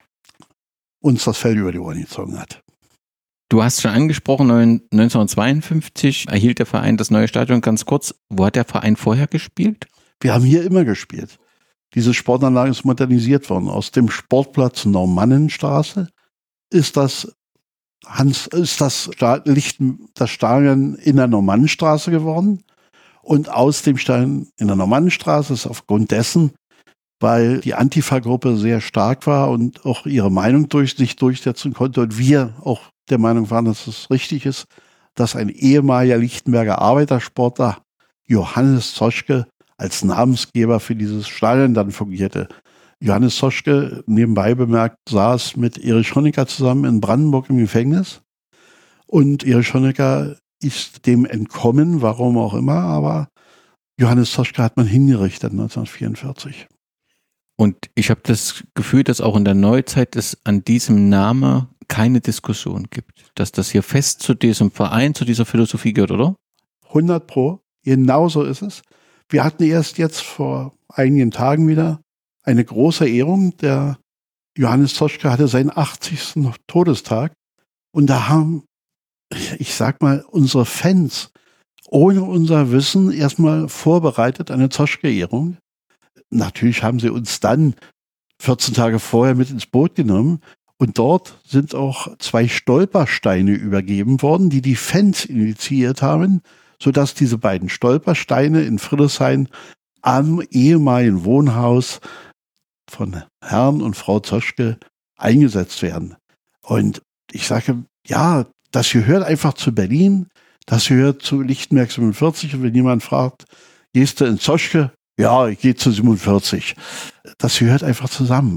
uns das Feld über die Ohren gezogen hat. Du hast schon angesprochen, 1952 erhielt der Verein das neue Stadion. Ganz kurz, wo hat der Verein vorher gespielt? Wir haben hier immer gespielt. Diese Sportanlage ist modernisiert worden. Aus dem Sportplatz Normannenstraße ist das Stadion in der Normannenstraße geworden. Und aus dem Stadion in der Normannenstraße ist aufgrund dessen, weil die Antifa-Gruppe sehr stark war und auch ihre Meinung sich durchsetzen konnte und wir auch der Meinung waren, dass es richtig ist, dass ein ehemaliger Lichtenberger Arbeitersportler Johannes Zoschke als Namensgeber für dieses Stadion dann fungierte. Johannes Zoschke, nebenbei bemerkt, saß mit Erich Honecker zusammen in Brandenburg im Gefängnis und Erich Honecker ist dem entkommen, warum auch immer, aber Johannes Zoschke hat man hingerichtet 1944. Und ich habe das Gefühl, dass auch in der Neuzeit es an diesem Namen keine Diskussion gibt, dass das hier fest zu diesem Verein, zu dieser Philosophie gehört, oder? 100%, genau so ist es. Wir hatten erst jetzt vor einigen Tagen wieder eine große Ehrung. Der Johannes Zoschke hatte seinen 80. Todestag und da haben, ich sag mal, unsere Fans ohne unser Wissen erstmal vorbereitet eine Zoschke-Ehrung. Natürlich haben sie uns dann 14 Tage vorher mit ins Boot genommen und dort sind auch 2 Stolpersteine übergeben worden, die die Fans initiiert haben, sodass diese beiden Stolpersteine in Friedrichshain am ehemaligen Wohnhaus von Herrn und Frau Zoschke eingesetzt werden. Und ich sage, ja, das gehört einfach zu Berlin, das gehört zu Lichtenberg 47 und wenn jemand fragt, gehst du in Zoschke? Ja, ich gehe zu 47. Das gehört einfach zusammen.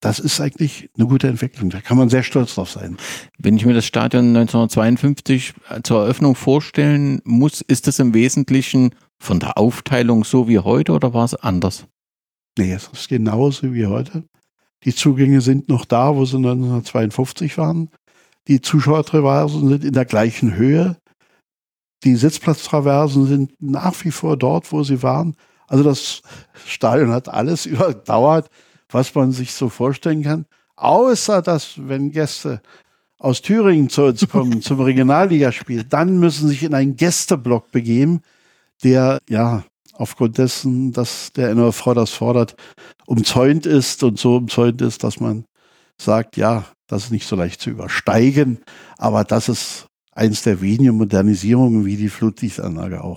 das ist eigentlich eine gute Entwicklung. Da kann man sehr stolz drauf sein. Wenn ich mir das Stadion 1952 zur Eröffnung vorstellen muss, ist das im Wesentlichen von der Aufteilung so wie heute oder war es anders? Nee, es ist genauso wie heute. Die Zugänge sind noch da, wo sie 1952 waren. Die Zuschauertraversen sind in der gleichen Höhe. Die Sitzplatztraversen sind nach wie vor dort, wo sie waren. Also das Stadion hat alles überdauert, was man sich so vorstellen kann. Außer, dass, wenn Gäste aus Thüringen zu uns kommen, zum Regionalligaspiel, dann müssen sie sich in einen Gästeblock begeben, der, ja, aufgrund dessen, dass der NOV das fordert, umzäunt ist und so umzäunt ist, dass man sagt, ja, das ist nicht so leicht zu übersteigen, aber das ist eins der wenigen Modernisierungen wie die Flutlichtanlage auch.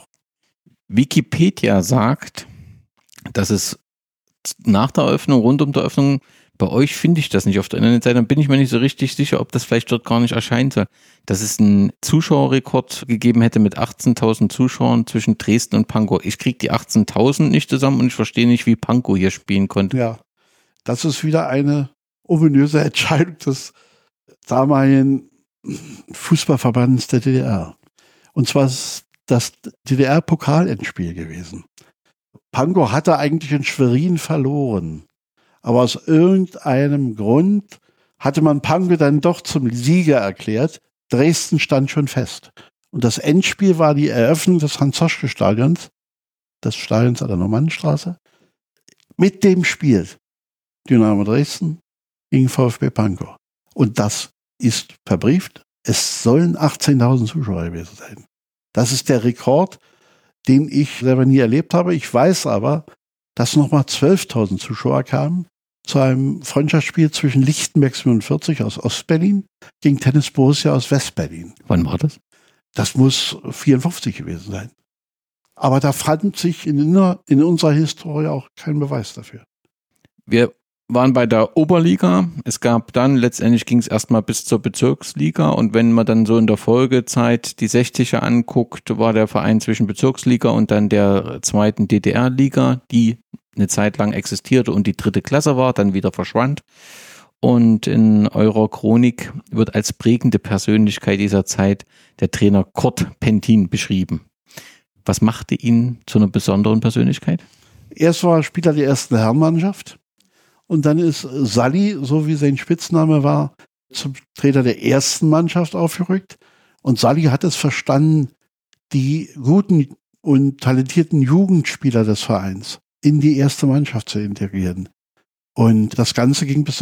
Wikipedia sagt, dass es nach der Eröffnung, rund um die Eröffnung, bei euch finde ich das nicht auf der Internetseite, dann bin ich mir nicht so richtig sicher, ob das vielleicht dort gar nicht erscheinen soll, dass es einen Zuschauerrekord gegeben hätte mit 18.000 Zuschauern zwischen Dresden und Pankow. Ich kriege die 18.000 nicht zusammen und ich verstehe nicht, wie Pankow hier spielen konnte. Ja, das ist wieder eine ominöse Entscheidung des damaligen Fußballverbands der DDR. Und zwar ist das DDR-Pokalendspiel gewesen. Pankow hatte eigentlich in Schwerin verloren. Aber aus irgendeinem Grund hatte man Pankow dann doch zum Sieger erklärt. Dresden stand schon fest. Und das Endspiel war die Eröffnung des Hans-Zoschke-Stadions, des Stadions an der Normannenstraße. Mit dem Spiel Dynamo Dresden gegen VfB Pankow. Und das ist verbrieft. Es sollen 18.000 Zuschauer gewesen sein. Das ist der Rekord, den ich selber nie erlebt habe. Ich weiß aber, dass nochmal 12.000 Zuschauer kamen zu einem Freundschaftsspiel zwischen Lichtenberg 47 aus Ostberlin gegen Tennis Borussia aus Westberlin. Wann war das? Das muss 54 gewesen sein. Aber da fand sich in unserer Historie auch kein Beweis dafür. Wir waren bei der Oberliga. Es gab dann, letztendlich ging es erstmal bis zur Bezirksliga und wenn man dann so in der Folgezeit die 60er anguckt, war der Verein zwischen Bezirksliga und dann der zweiten DDR-Liga, die eine Zeit lang existierte und die 3. Klasse war, dann wieder verschwand. Und in eurer Chronik wird als prägende Persönlichkeit dieser Zeit der Trainer Kurt Pentin beschrieben. Was machte ihn zu einer besonderen Persönlichkeit? Erst war er Spieler der ersten Herrenmannschaft. Und dann ist Salli, so wie sein Spitzname war, zum Trainer der ersten Mannschaft aufgerückt. Und Salli hat es verstanden, die guten und talentierten Jugendspieler des Vereins in die erste Mannschaft zu integrieren. Und das Ganze ging bis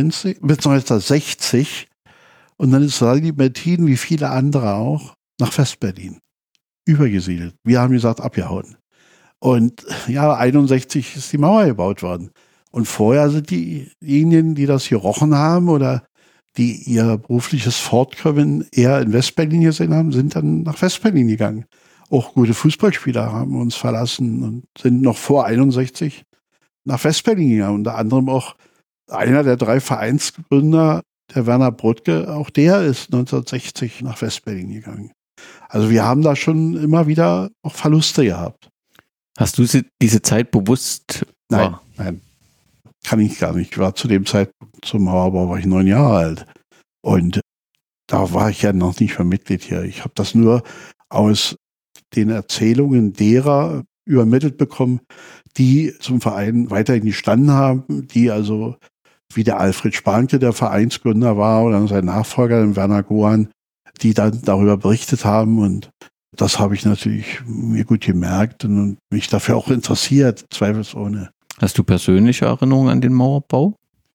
1960. Und dann ist Salli Pentin, wie viele andere auch, nach Westberlin übergesiedelt. Wir haben gesagt, abgehauen. Und ja, 61 ist die Mauer gebaut worden. Und vorher sind diejenigen, die das gerochen haben oder die ihr berufliches Fortkommen eher in Westberlin gesehen haben, sind dann nach Westberlin gegangen. Auch gute Fußballspieler haben uns verlassen und sind noch vor 61 nach Westberlin gegangen. Unter anderem auch einer der 3 Vereinsgründer, der Werner Brodke, auch der ist 1960 nach Westberlin gegangen. Also wir haben da schon immer wieder auch Verluste gehabt. Hast du diese Zeit bewusst? Nein. Kann ich gar nicht. Ich war zu dem Zeitpunkt zum Mauerbau, war ich 9 Jahre alt. Und da war ich ja noch nicht mehr Mitglied hier. Ich habe das nur aus den Erzählungen derer übermittelt bekommen, die zum Verein weiterhin gestanden haben, die also, wie der Alfred Spanke, der Vereinsgründer war, oder sein Nachfolger, den Werner Gohan, die dann darüber berichtet haben. Und das habe ich natürlich mir gut gemerkt und mich dafür auch interessiert, zweifelsohne. Hast du persönliche Erinnerungen an den Mauerbau?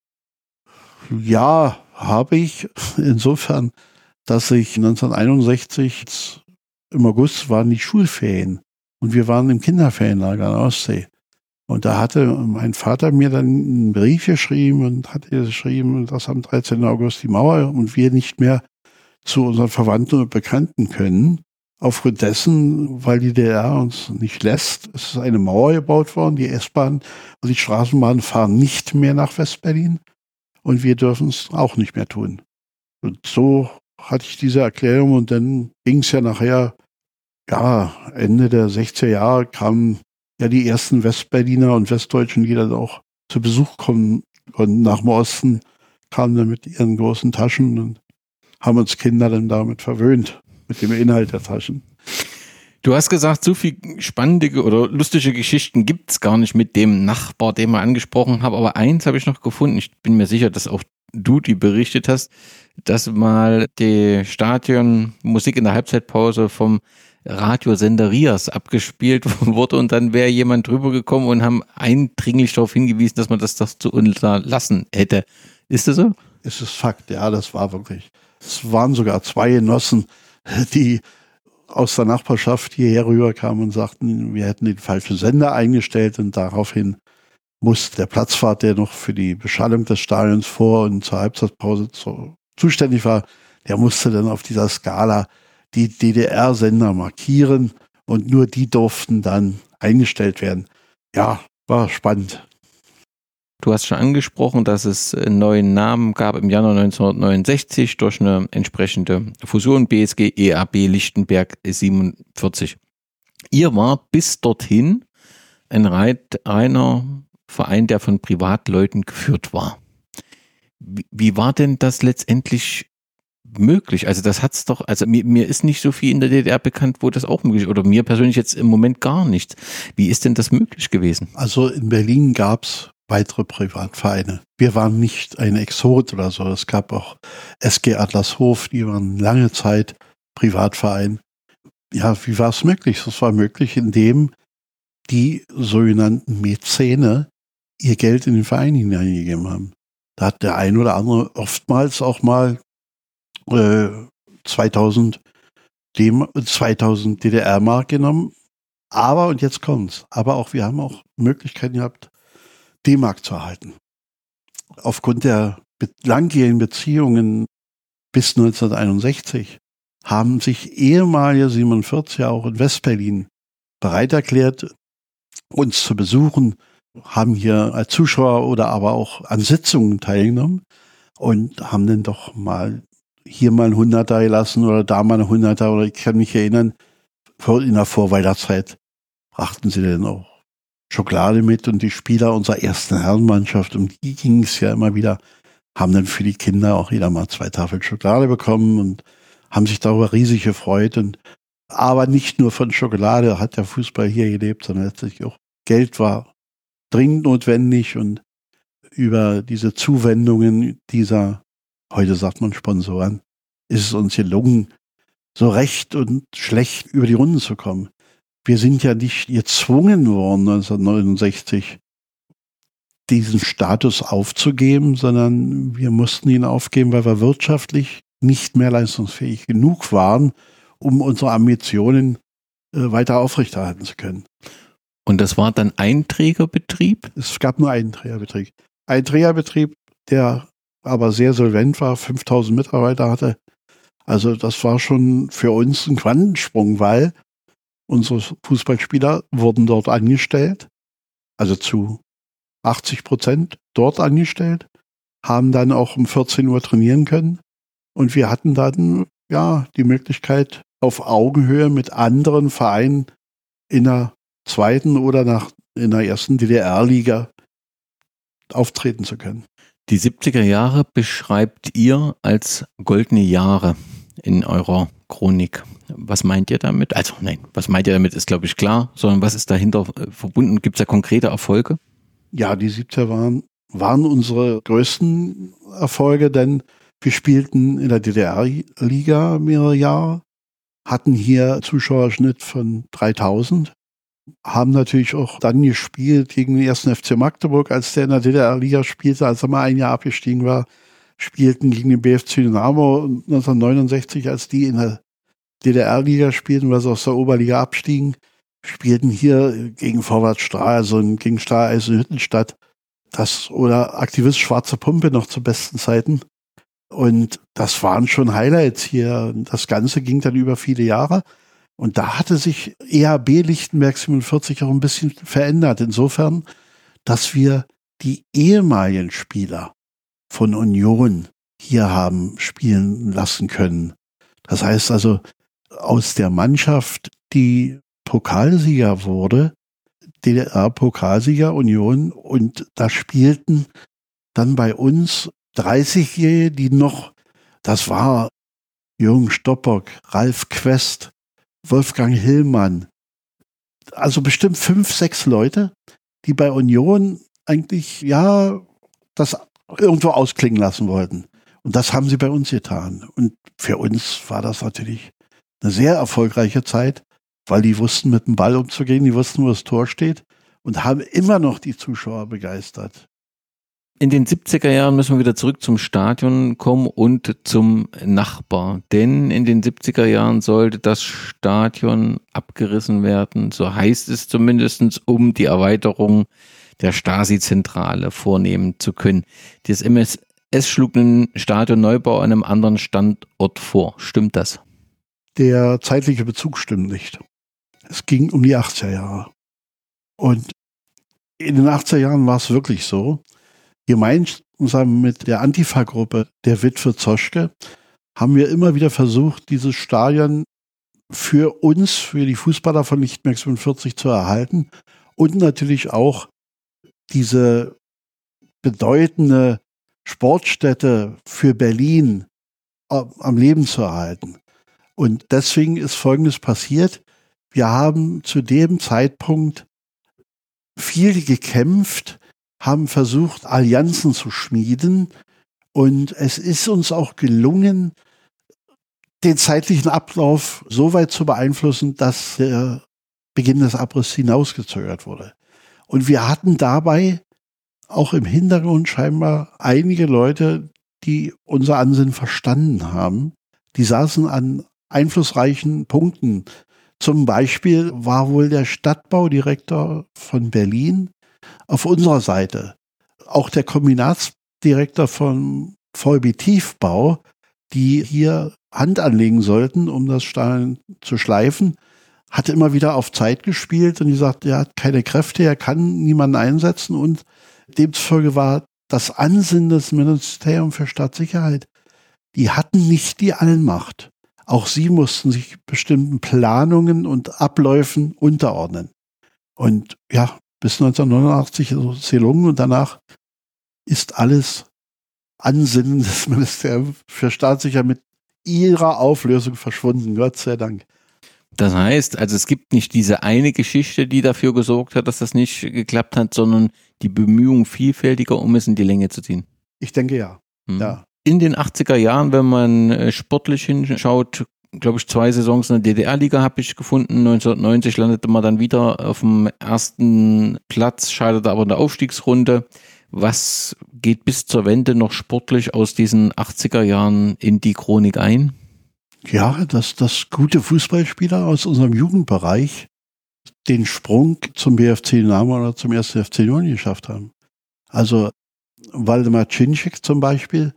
Ja, habe ich. Insofern, dass ich 1961 im August waren die Schulferien und wir waren im Kinderferienlager an der Ostsee. Und da hatte mein Vater mir dann einen Brief geschrieben und hat geschrieben, dass am 13. August die Mauer und wir nicht mehr zu unseren Verwandten und Bekannten können. Aufgrund dessen, weil die DDR uns nicht lässt, ist eine Mauer gebaut worden. Die S-Bahn und die Straßenbahn fahren nicht mehr nach Westberlin und wir dürfen es auch nicht mehr tun. Und so hatte ich diese Erklärung und dann ging es ja nachher, Ende der 60er Jahre kamen ja die ersten Westberliner und Westdeutschen, die dann auch zu Besuch kommen Und nach dem Osten kamen dann mit ihren großen Taschen und haben uns Kinder dann damit verwöhnt, mit dem Inhalt der Taschen. Du hast gesagt, so viel spannende oder lustige Geschichten gibt's gar nicht mit dem Nachbar, den wir angesprochen haben. Aber eins habe ich noch gefunden. Ich bin mir sicher, dass auch du die berichtet hast, dass mal die Stadionmusik in der Halbzeitpause vom Radiosender Rias abgespielt wurde und dann wäre jemand drüber gekommen und haben eindringlich darauf hingewiesen, dass man das doch zu unterlassen hätte. Ist das so? Es ist Fakt, ja, das war wirklich. Es waren sogar 2 Genossen, die aus der Nachbarschaft hierher rüberkamen und sagten, wir hätten den falschen Sender eingestellt und daraufhin musste der Platzwart, der noch für die Beschallung des Stadions vor und zur Halbzeitpause zuständig war, der musste dann auf dieser Skala die DDR-Sender markieren und nur die durften dann eingestellt werden. Ja, war spannend. Du hast schon angesprochen, dass es einen neuen Namen gab im Januar 1969 durch eine entsprechende Fusion BSG EAB Lichtenberg 47. Ihr war bis dorthin ein reiner Verein, der von Privatleuten geführt war. Wie war denn das letztendlich möglich? Also das hat's doch, also mir ist nicht so viel in der DDR bekannt, wo das auch möglich ist, oder mir persönlich jetzt im Moment gar nichts. Wie ist denn das möglich gewesen? Also in Berlin gab's weitere Privatvereine. Wir waren nicht ein Exot oder so. Es gab auch SG Adlershof, die waren lange Zeit Privatverein. Ja, wie war es möglich? Das war möglich, indem die sogenannten Mäzene ihr Geld in den Verein hineingegeben haben. Da hat der ein oder andere oftmals auch mal 2000 DDR-Mark genommen. Aber, und jetzt kommt's, aber auch wir haben auch Möglichkeiten gehabt, D-Mark zu erhalten. Aufgrund der langjährigen Beziehungen bis 1961 haben sich ehemalige 47er auch in Westberlin bereit erklärt, uns zu besuchen, haben hier als Zuschauer oder aber auch an Sitzungen teilgenommen und haben dann doch mal hier mal ein 100er gelassen oder da mal ein 100er, oder ich kann mich erinnern, in der Vorweihnachtszeit brachten sie dann auch Schokolade mit und die Spieler unserer ersten Herrenmannschaft, um die ging es ja immer wieder, haben dann für die Kinder auch jeder mal 2 Tafeln Schokolade bekommen und haben sich darüber riesig gefreut. Aber nicht nur von Schokolade hat der Fußball hier gelebt, sondern letztlich auch Geld war dringend notwendig, und über diese Zuwendungen dieser, heute sagt man Sponsoren, ist es uns gelungen, so recht und schlecht über die Runden zu kommen. Wir sind ja nicht gezwungen worden, 1969 diesen Status aufzugeben, sondern wir mussten ihn aufgeben, weil wir wirtschaftlich nicht mehr leistungsfähig genug waren, um unsere Ambitionen weiter aufrechterhalten zu können. Und das war dann ein Trägerbetrieb? Es gab nur einen Trägerbetrieb. Ein Trägerbetrieb, der aber sehr solvent war, 5000 Mitarbeiter hatte. Also das war schon für uns ein Quantensprung, weil unsere Fußballspieler wurden dort angestellt, also zu 80% dort angestellt, haben dann auch um 14 Uhr trainieren können. Und wir hatten dann ja die Möglichkeit, auf Augenhöhe mit anderen Vereinen in der zweiten oder in der ersten DDR-Liga auftreten zu können. Die 70er Jahre beschreibt ihr als goldene Jahre in eurer Chronik. Was meint ihr damit? Also nein, was meint ihr damit, ist glaube ich klar, sondern was ist dahinter verbunden? Gibt es da konkrete Erfolge? Ja, die 70er waren unsere größten Erfolge, denn wir spielten in der DDR-Liga mehrere Jahre, hatten hier Zuschauerschnitt von 3000, haben natürlich auch dann gespielt gegen den 1. FC Magdeburg, als der in der DDR-Liga spielte, als er mal ein Jahr abgestiegen war, spielten gegen den BFC Dynamo 1969, als die in der DDR-Liga spielten, weil sie aus der Oberliga abstiegen, spielten hier gegen Vorwärts Stralsund, gegen Stahleisen-Hüttenstadt, oder Aktivist Schwarze Pumpe noch zu besten Zeiten. Und das waren schon Highlights hier. Das Ganze ging dann über viele Jahre. Und da hatte sich EAB Lichtenberg 47 auch ein bisschen verändert. Insofern, dass wir die ehemaligen Spieler von Union hier haben spielen lassen können. Das heißt also, aus der Mannschaft, die Pokalsieger wurde, DDR-Pokalsieger Union, und da spielten dann bei uns 30-Jährige, die noch, das war Jürgen Stoppock, Ralf Quest, Wolfgang Hillmann, also bestimmt 5, 6 Leute, die bei Union eigentlich, ja, das irgendwo ausklingen lassen wollten. Und das haben sie bei uns getan. Und für uns war das natürlich eine sehr erfolgreiche Zeit, weil die wussten, mit dem Ball umzugehen, die wussten, wo das Tor steht und haben immer noch die Zuschauer begeistert. In den 70er Jahren müssen wir wieder zurück zum Stadion kommen und zum Nachbar. Denn in den 70er Jahren sollte das Stadion abgerissen werden, so heißt es zumindest, um die Erweiterung der Stasi-Zentrale vornehmen zu können. Das MSS schlug einen Stadionneubau an einem anderen Standort vor. Stimmt das? Der zeitliche Bezug stimmt nicht. Es ging um die 80er Jahre. Und in den 80er Jahren war es wirklich so, gemeinsam mit der Antifa-Gruppe der Witwe Zoschke haben wir immer wieder versucht, dieses Stadion für uns, für die Fußballer von Lichtenberg 47 zu erhalten und natürlich auch diese bedeutende Sportstätte für Berlin am Leben zu erhalten. Und deswegen ist Folgendes passiert. Wir haben zu dem Zeitpunkt viel gekämpft, haben versucht, Allianzen zu schmieden. Und es ist uns auch gelungen, den zeitlichen Ablauf so weit zu beeinflussen, dass der Beginn des Abrisses hinausgezögert wurde. Und wir hatten dabei auch im Hintergrund scheinbar einige Leute, die unser Ansinnen verstanden haben. Die saßen an einflussreichen Punkten. Zum Beispiel war wohl der Stadtbaudirektor von Berlin auf unserer Seite. Auch der Kombinatsdirektor von VB Tiefbau, die hier Hand anlegen sollten, um das Stadion zu schleifen, hat immer wieder auf Zeit gespielt und gesagt, er hat keine Kräfte, er kann niemanden einsetzen und demzufolge war das Ansinnen des Ministeriums für Staatssicherheit, die hatten nicht die Allmacht. Auch sie mussten sich bestimmten Planungen und Abläufen unterordnen. Und ja, bis 1989 ist es gelungen und danach ist alles Ansinnen des Ministeriums für Staatssicherheit mit ihrer Auflösung verschwunden, Gott sei Dank. Das heißt, also es gibt nicht diese eine Geschichte, die dafür gesorgt hat, dass das nicht geklappt hat, sondern die Bemühungen vielfältiger, um es in die Länge zu ziehen. Ich denke ja. Ja. In den 80er Jahren, wenn man sportlich hinschaut, glaube ich 2 Saisons in der DDR-Liga habe ich gefunden. 1990 landete man dann wieder auf dem ersten Platz, scheiterte aber in der Aufstiegsrunde. Was geht bis zur Wende noch sportlich aus diesen 80er Jahren in die Chronik ein? Ja, dass gute Fußballspieler aus unserem Jugendbereich den Sprung zum BFC Dynamo oder zum 1. FC Union geschafft haben. Also Waldemar Cinczyk zum Beispiel,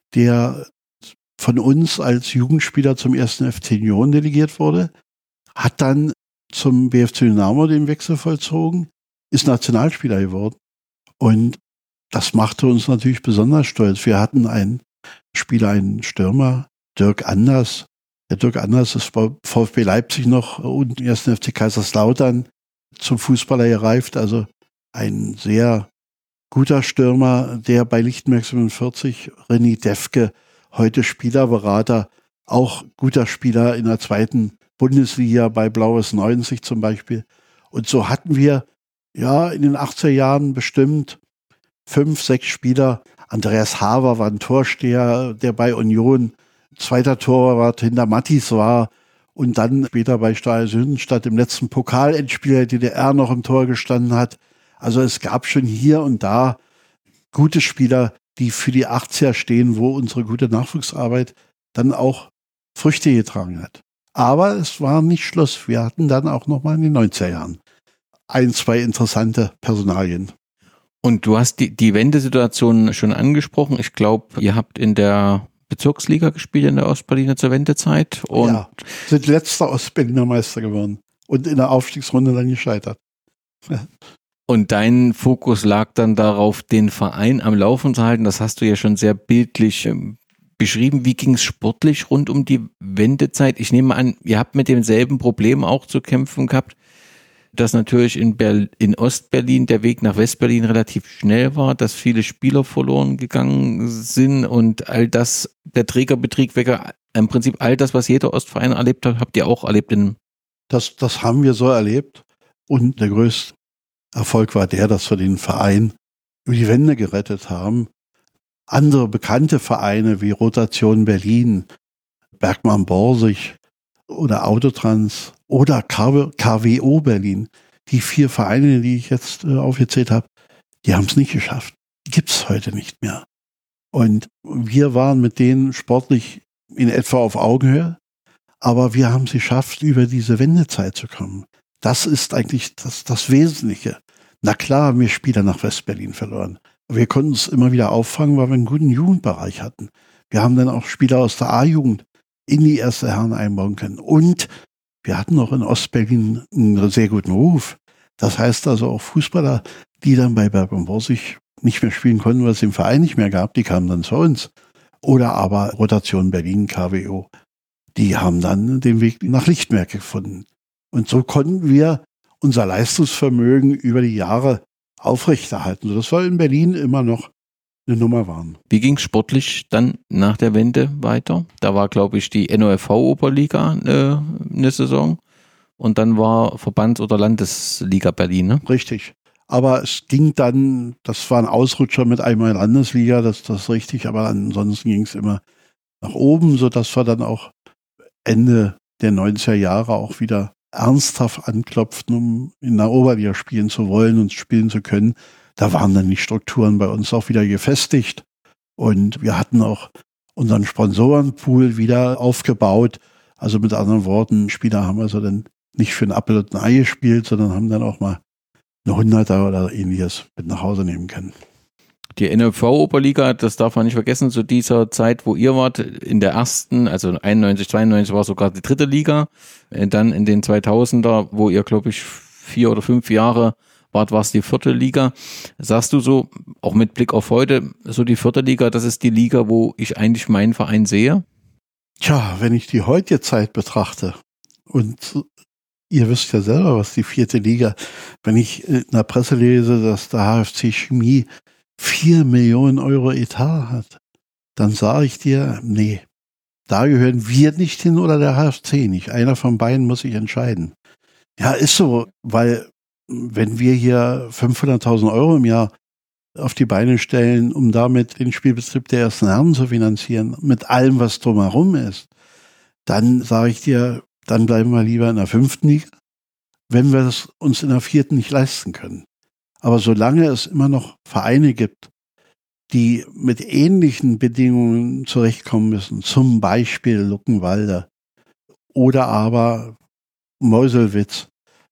der von uns als Jugendspieler zum 1. FC Union delegiert wurde, hat dann zum BFC Dynamo den Wechsel vollzogen, ist Nationalspieler geworden. Und das machte uns natürlich besonders stolz. Wir hatten einen Spieler, einen Stürmer, Dirk Anders. Der Dirk Anders ist bei VfB Leipzig noch und 1. FC Kaiserslautern zum Fußballer gereift. Also ein sehr guter Stürmer, der bei Lichtenberg 47, René Defke, heute Spielerberater, auch guter Spieler in der 2. Bundesliga bei Blaues 90 zum Beispiel. Und so hatten wir ja in den 80er Jahren bestimmt 5, 6 Spieler. Andreas Haver war ein Torsteher, der bei Union zweiter Torwart hinter Mattis war und dann später bei Stahl Sündenstadt im letzten Pokalendspiel der DDR noch im Tor gestanden hat. Also es gab schon hier und da gute Spieler, die für die 80er stehen, wo unsere gute Nachwuchsarbeit dann auch Früchte getragen hat. Aber es war nicht Schluss. Wir hatten dann auch noch mal in den 90er Jahren 1, 2 interessante Personalien. Und du hast die Wendesituation schon angesprochen. Ich glaube, ihr habt in der Bezirksliga gespielt in der Ostberliner zur Wendezeit. Und ja, sind letzter Ostberliner Meister geworden und in der Aufstiegsrunde dann gescheitert. Und dein Fokus lag dann darauf, den Verein am Laufen zu halten. Das hast du ja schon sehr bildlich beschrieben. Wie ging es sportlich rund um die Wendezeit? Ich nehme an, ihr habt mit demselben Problem auch zu kämpfen gehabt. dass natürlich in Ostberlin der Weg nach Westberlin relativ schnell war, dass viele Spieler verloren gegangen sind und all das, der Trägerbetrieb, im Prinzip all das, was jeder Ostverein erlebt hat, habt ihr auch erlebt? Das haben wir so erlebt und der größte Erfolg war dass wir den Verein über die Wende gerettet haben. Andere bekannte Vereine wie Rotation Berlin, Bergmann Borsig oder Autotrans oder KWO Berlin, die 4 Vereine, die ich jetzt aufgezählt habe, die haben es nicht geschafft. Die gibt es heute nicht mehr. Und wir waren mit denen sportlich in etwa auf Augenhöhe, aber wir haben es geschafft, über diese Wendezeit zu kommen. Das ist eigentlich das Wesentliche. Na klar haben wir Spieler nach Westberlin verloren. Wir konnten es immer wieder auffangen, weil wir einen guten Jugendbereich hatten. Wir haben dann auch Spieler aus der A-Jugend in die erste Herren einbauen können. Und wir hatten auch in Ostberlin einen sehr guten Ruf. Das heißt also auch Fußballer, die dann bei Bergmann Borsig nicht mehr spielen konnten, weil es den Verein nicht mehr gab, die kamen dann zu uns. Oder aber Rotation Berlin, KWO, die haben dann den Weg nach Lichtenberg gefunden. Und so konnten wir unser Leistungsvermögen über die Jahre aufrechterhalten, sodass wir in Berlin immer noch eine Nummer waren. Wie ging es sportlich dann nach der Wende weiter? Da war, glaube ich, die NOFV-Oberliga eine Saison und dann war Verbands- oder Landesliga Berlin, ne? Richtig. Aber es ging dann, das war ein Ausrutscher mit einmal Landesliga, das ist richtig, aber ansonsten ging es immer nach oben, sodass wir dann auch Ende der 90er Jahre auch wieder ernsthaft anklopften, um in der Oberliga spielen zu wollen und spielen zu können. Da waren dann die Strukturen bei uns auch wieder gefestigt und wir hatten auch unseren Sponsorenpool wieder aufgebaut. Also mit anderen Worten, Spieler haben also dann nicht für ein Appel und ein Ei gespielt, sondern haben dann auch mal eine 100er oder ähnliches mit nach Hause nehmen können. Die NOV-Oberliga, das darf man nicht vergessen, zu dieser Zeit, wo ihr wart, in der ersten, also 91, 92 war sogar die 3. Liga, dann in den 2000er, wo ihr, glaube ich, 4 oder 5 Jahre wart, war es die 4. Liga. Sagst du so, auch mit Blick auf heute, so die 4. Liga, das ist die Liga, wo ich eigentlich meinen Verein sehe? Tja, wenn ich die heutige Zeit betrachte und ihr wisst ja selber, was die 4. Liga, wenn ich in der Presse lese, dass der HFC Chemie 4 Millionen Euro Etat hat, dann sage ich dir, nee, da gehören wir nicht hin oder der HFC nicht. Einer von beiden muss sich entscheiden. Ja, ist so, weil wenn wir hier 500.000 Euro im Jahr auf die Beine stellen, um damit den Spielbetrieb der ersten Herren zu finanzieren, mit allem, was drumherum ist, dann sage ich dir, dann bleiben wir lieber in der 5. Liga, wenn wir es uns in der 4. nicht leisten können. Aber solange es immer noch Vereine gibt, die mit ähnlichen Bedingungen zurechtkommen müssen, zum Beispiel Luckenwalde oder aber Meuselwitz,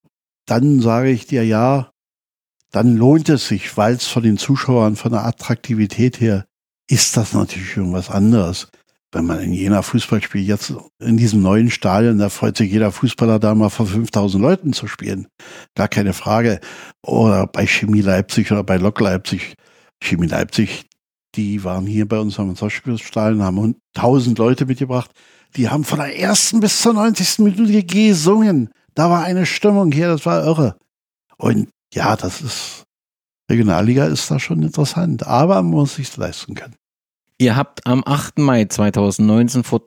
dann sage ich dir ja, dann lohnt es sich, weil es von den Zuschauern, von der Attraktivität her, ist das natürlich irgendwas anderes. Wenn man in Jena Fußball spielt, jetzt in diesem neuen Stadion, da freut sich jeder Fußballer da mal vor 5.000 Leuten zu spielen. Gar keine Frage. Oder bei Chemie Leipzig oder bei Lok Leipzig. Chemie Leipzig, die waren hier bei uns am Stadion, haben 1.000 Leute mitgebracht. Die haben von der ersten bis zur 90. Minute gesungen. Da war eine Stimmung hier, das war irre. Und ja, das ist, Regionalliga ist da schon interessant, aber man muss sich leisten können. Ihr habt am 8. Mai 2019 vor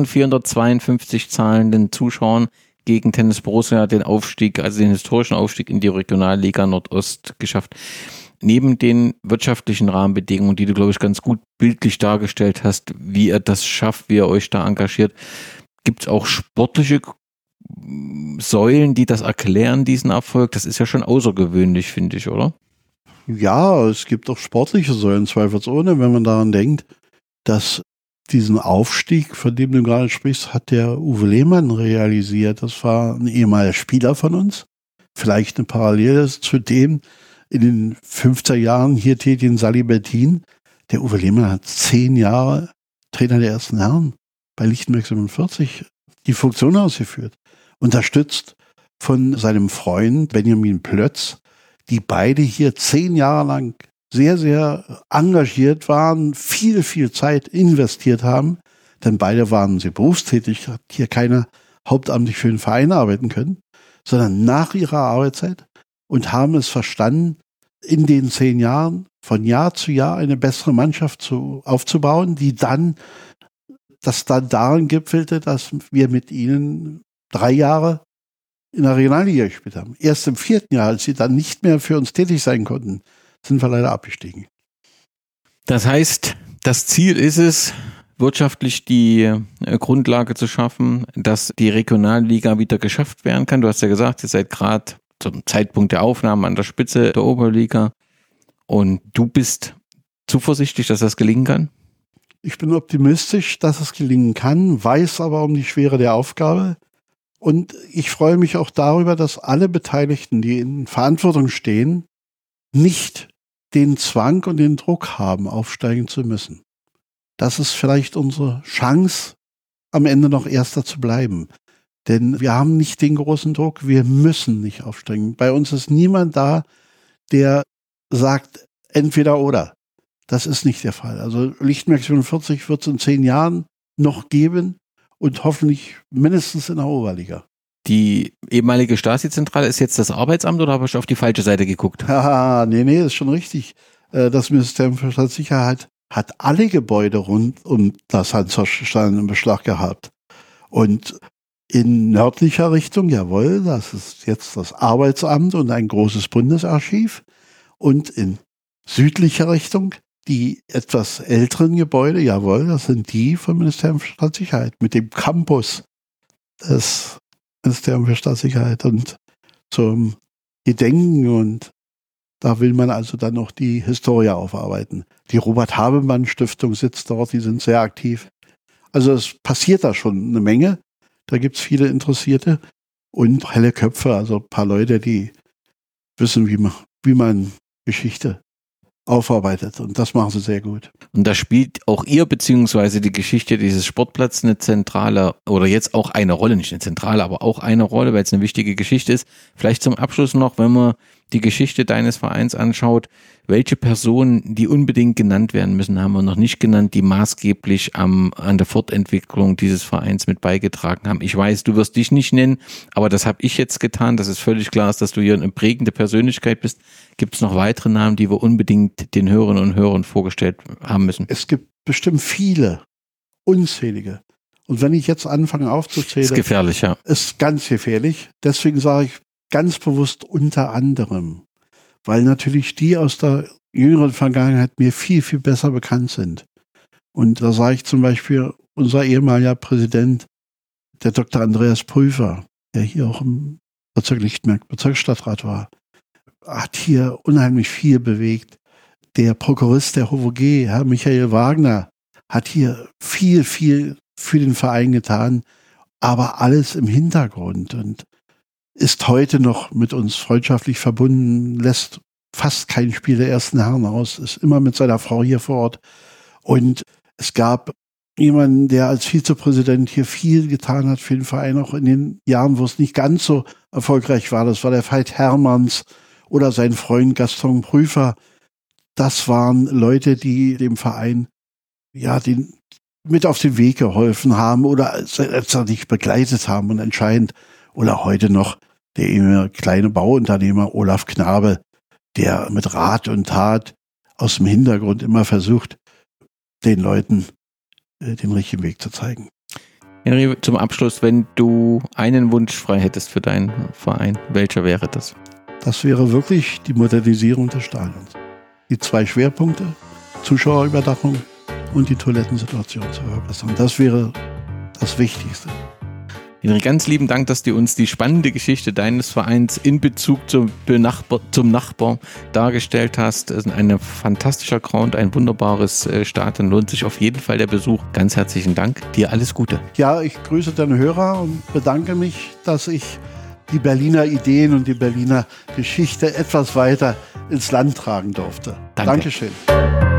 1452 zahlenden Zuschauern gegen Tennis Borussia den Aufstieg, also den historischen Aufstieg in die Regionalliga Nordost geschafft. Neben den wirtschaftlichen Rahmenbedingungen, die du, glaube ich, ganz gut bildlich dargestellt hast, wie ihr das schafft, wie ihr euch da engagiert, gibt es auch sportliche Säulen, die das erklären, diesen Erfolg? Das ist ja schon außergewöhnlich, finde ich, oder? Ja, es gibt auch sportliche Säulen, zweifelsohne, wenn man daran denkt, dass diesen Aufstieg, von dem du gerade sprichst, hat der Uwe Lehmann realisiert. Das war ein ehemaliger Spieler von uns. Vielleicht eine Parallele zu dem in den 50er Jahren hier tätigen Sally Bettin. Der Uwe Lehmann hat 10 Jahre Trainer der ersten Herren bei Lichtenberg 47 die Funktion ausgeführt. Unterstützt von seinem Freund Benjamin Plötz, die beide hier 10 Jahre lang sehr, sehr engagiert waren, viel, viel Zeit investiert haben, denn beide waren sie berufstätig, hat hier keiner hauptamtlich für den Verein arbeiten können, sondern nach ihrer Arbeitszeit und haben es verstanden, in den 10 Jahren von Jahr zu Jahr eine bessere Mannschaft aufzubauen, das dann darin gipfelte, dass wir mit ihnen 3 Jahre in der Regionalliga gespielt haben. Erst im 4. Jahr, als sie dann nicht mehr für uns tätig sein konnten, sind wir leider abgestiegen. Das heißt, das Ziel ist es, wirtschaftlich die Grundlage zu schaffen, dass die Regionalliga wieder geschafft werden kann. Du hast ja gesagt, ihr seid gerade zum Zeitpunkt der Aufnahme an der Spitze der Oberliga und du bist zuversichtlich, dass das gelingen kann? Ich bin optimistisch, dass es gelingen kann, weiß aber um die Schwere der Aufgabe. Und ich freue mich auch darüber, dass alle Beteiligten, die in Verantwortung stehen, nicht den Zwang und den Druck haben, aufsteigen zu müssen. Das ist vielleicht unsere Chance, am Ende noch Erster zu bleiben. Denn wir haben nicht den großen Druck, wir müssen nicht aufsteigen. Bei uns ist niemand da, der sagt, entweder oder. Das ist nicht der Fall. Also Lichtenberg 47 wird es in 10 Jahren noch geben und hoffentlich mindestens in der Oberliga. Die ehemalige Stasi-Zentrale ist jetzt das Arbeitsamt oder habe ich auf die falsche Seite geguckt? Nee, ist schon richtig. Das Ministerium für Staatssicherheit hat alle Gebäude rund um das Hans-Zoschke-Stadion in Beschlag gehabt. Und in nördlicher Richtung, jawohl, das ist jetzt das Arbeitsamt und ein großes Bundesarchiv. Und in südlicher Richtung die etwas älteren Gebäude, jawohl, das sind die vom Ministerium für Staatssicherheit mit dem Campus des Ministerium für Staatssicherheit und zum Gedenken, und da will man also dann noch die Historie aufarbeiten. Die Robert-Habemann-Stiftung sitzt dort, die sind sehr aktiv. Also es passiert da schon eine Menge, da gibt es viele Interessierte und helle Köpfe, also ein paar Leute, die wissen, wie man Geschichte aufarbeitet, und das machen sie sehr gut. Und da spielt auch ihr beziehungsweise die Geschichte dieses Sportplatzes eine zentrale oder jetzt auch eine Rolle, nicht eine zentrale, aber auch eine Rolle, weil es eine wichtige Geschichte ist. Vielleicht zum Abschluss noch, wenn man die Geschichte deines Vereins anschaut, welche Personen, die unbedingt genannt werden müssen, haben wir noch nicht genannt, die maßgeblich an der Fortentwicklung dieses Vereins mit beigetragen haben. Ich weiß, du wirst dich nicht nennen, aber das habe ich jetzt getan, dass es völlig klar ist, dass du hier eine prägende Persönlichkeit bist. Gibt es noch weitere Namen, die wir unbedingt den Hörerinnen und Hörern vorgestellt haben müssen? Es gibt bestimmt viele, unzählige. Und wenn ich jetzt anfange aufzuzählen, ist gefährlich, ja. Ist ganz gefährlich. Deswegen sage ich ganz bewusst unter anderem, weil natürlich die aus der jüngeren Vergangenheit mir viel, viel besser bekannt sind. Und da sage ich zum Beispiel, unser ehemaliger Präsident, der Dr. Andreas Prüfer, der hier auch im Bezirk Lichtenberg Bezirksstadtrat war, hat hier unheimlich viel bewegt. Der Prokurist der HOVG, Herr Michael Wagner, hat hier viel, viel für den Verein getan, aber alles im Hintergrund, und ist heute noch mit uns freundschaftlich verbunden, lässt fast kein Spiel der ersten Herren aus, ist immer mit seiner Frau hier vor Ort. Und es gab jemanden, der als Vizepräsident hier viel getan hat für den Verein, auch in den Jahren, wo es nicht ganz so erfolgreich war. Das war der Veit Hermanns oder sein Freund Gaston Prüfer. Das waren Leute, die dem Verein den mit auf den Weg geholfen haben oder letztendlich begleitet haben, und entscheidend. Oder heute noch der ehemalige kleine Bauunternehmer Olaf Knabe, der mit Rat und Tat aus dem Hintergrund immer versucht, den Leuten den richtigen Weg zu zeigen. Henry, zum Abschluss, wenn du einen Wunsch frei hättest für deinen Verein, welcher wäre das? Das wäre wirklich die Modernisierung des Stadions. Die 2 Schwerpunkte, Zuschauerüberdachung und die Toilettensituation zu verbessern. Das wäre das Wichtigste. Henry, ganz lieben Dank, dass du uns die spannende Geschichte deines Vereins in Bezug zum Nachbar dargestellt hast. Es ist ein fantastischer Ground, ein wunderbares Stadion. Lohnt sich auf jeden Fall der Besuch. Ganz herzlichen Dank. Dir alles Gute. Ja, ich grüße deine Hörer und bedanke mich, dass ich die Berliner Ideen und die Berliner Geschichte etwas weiter ins Land tragen durfte. Danke. Dankeschön.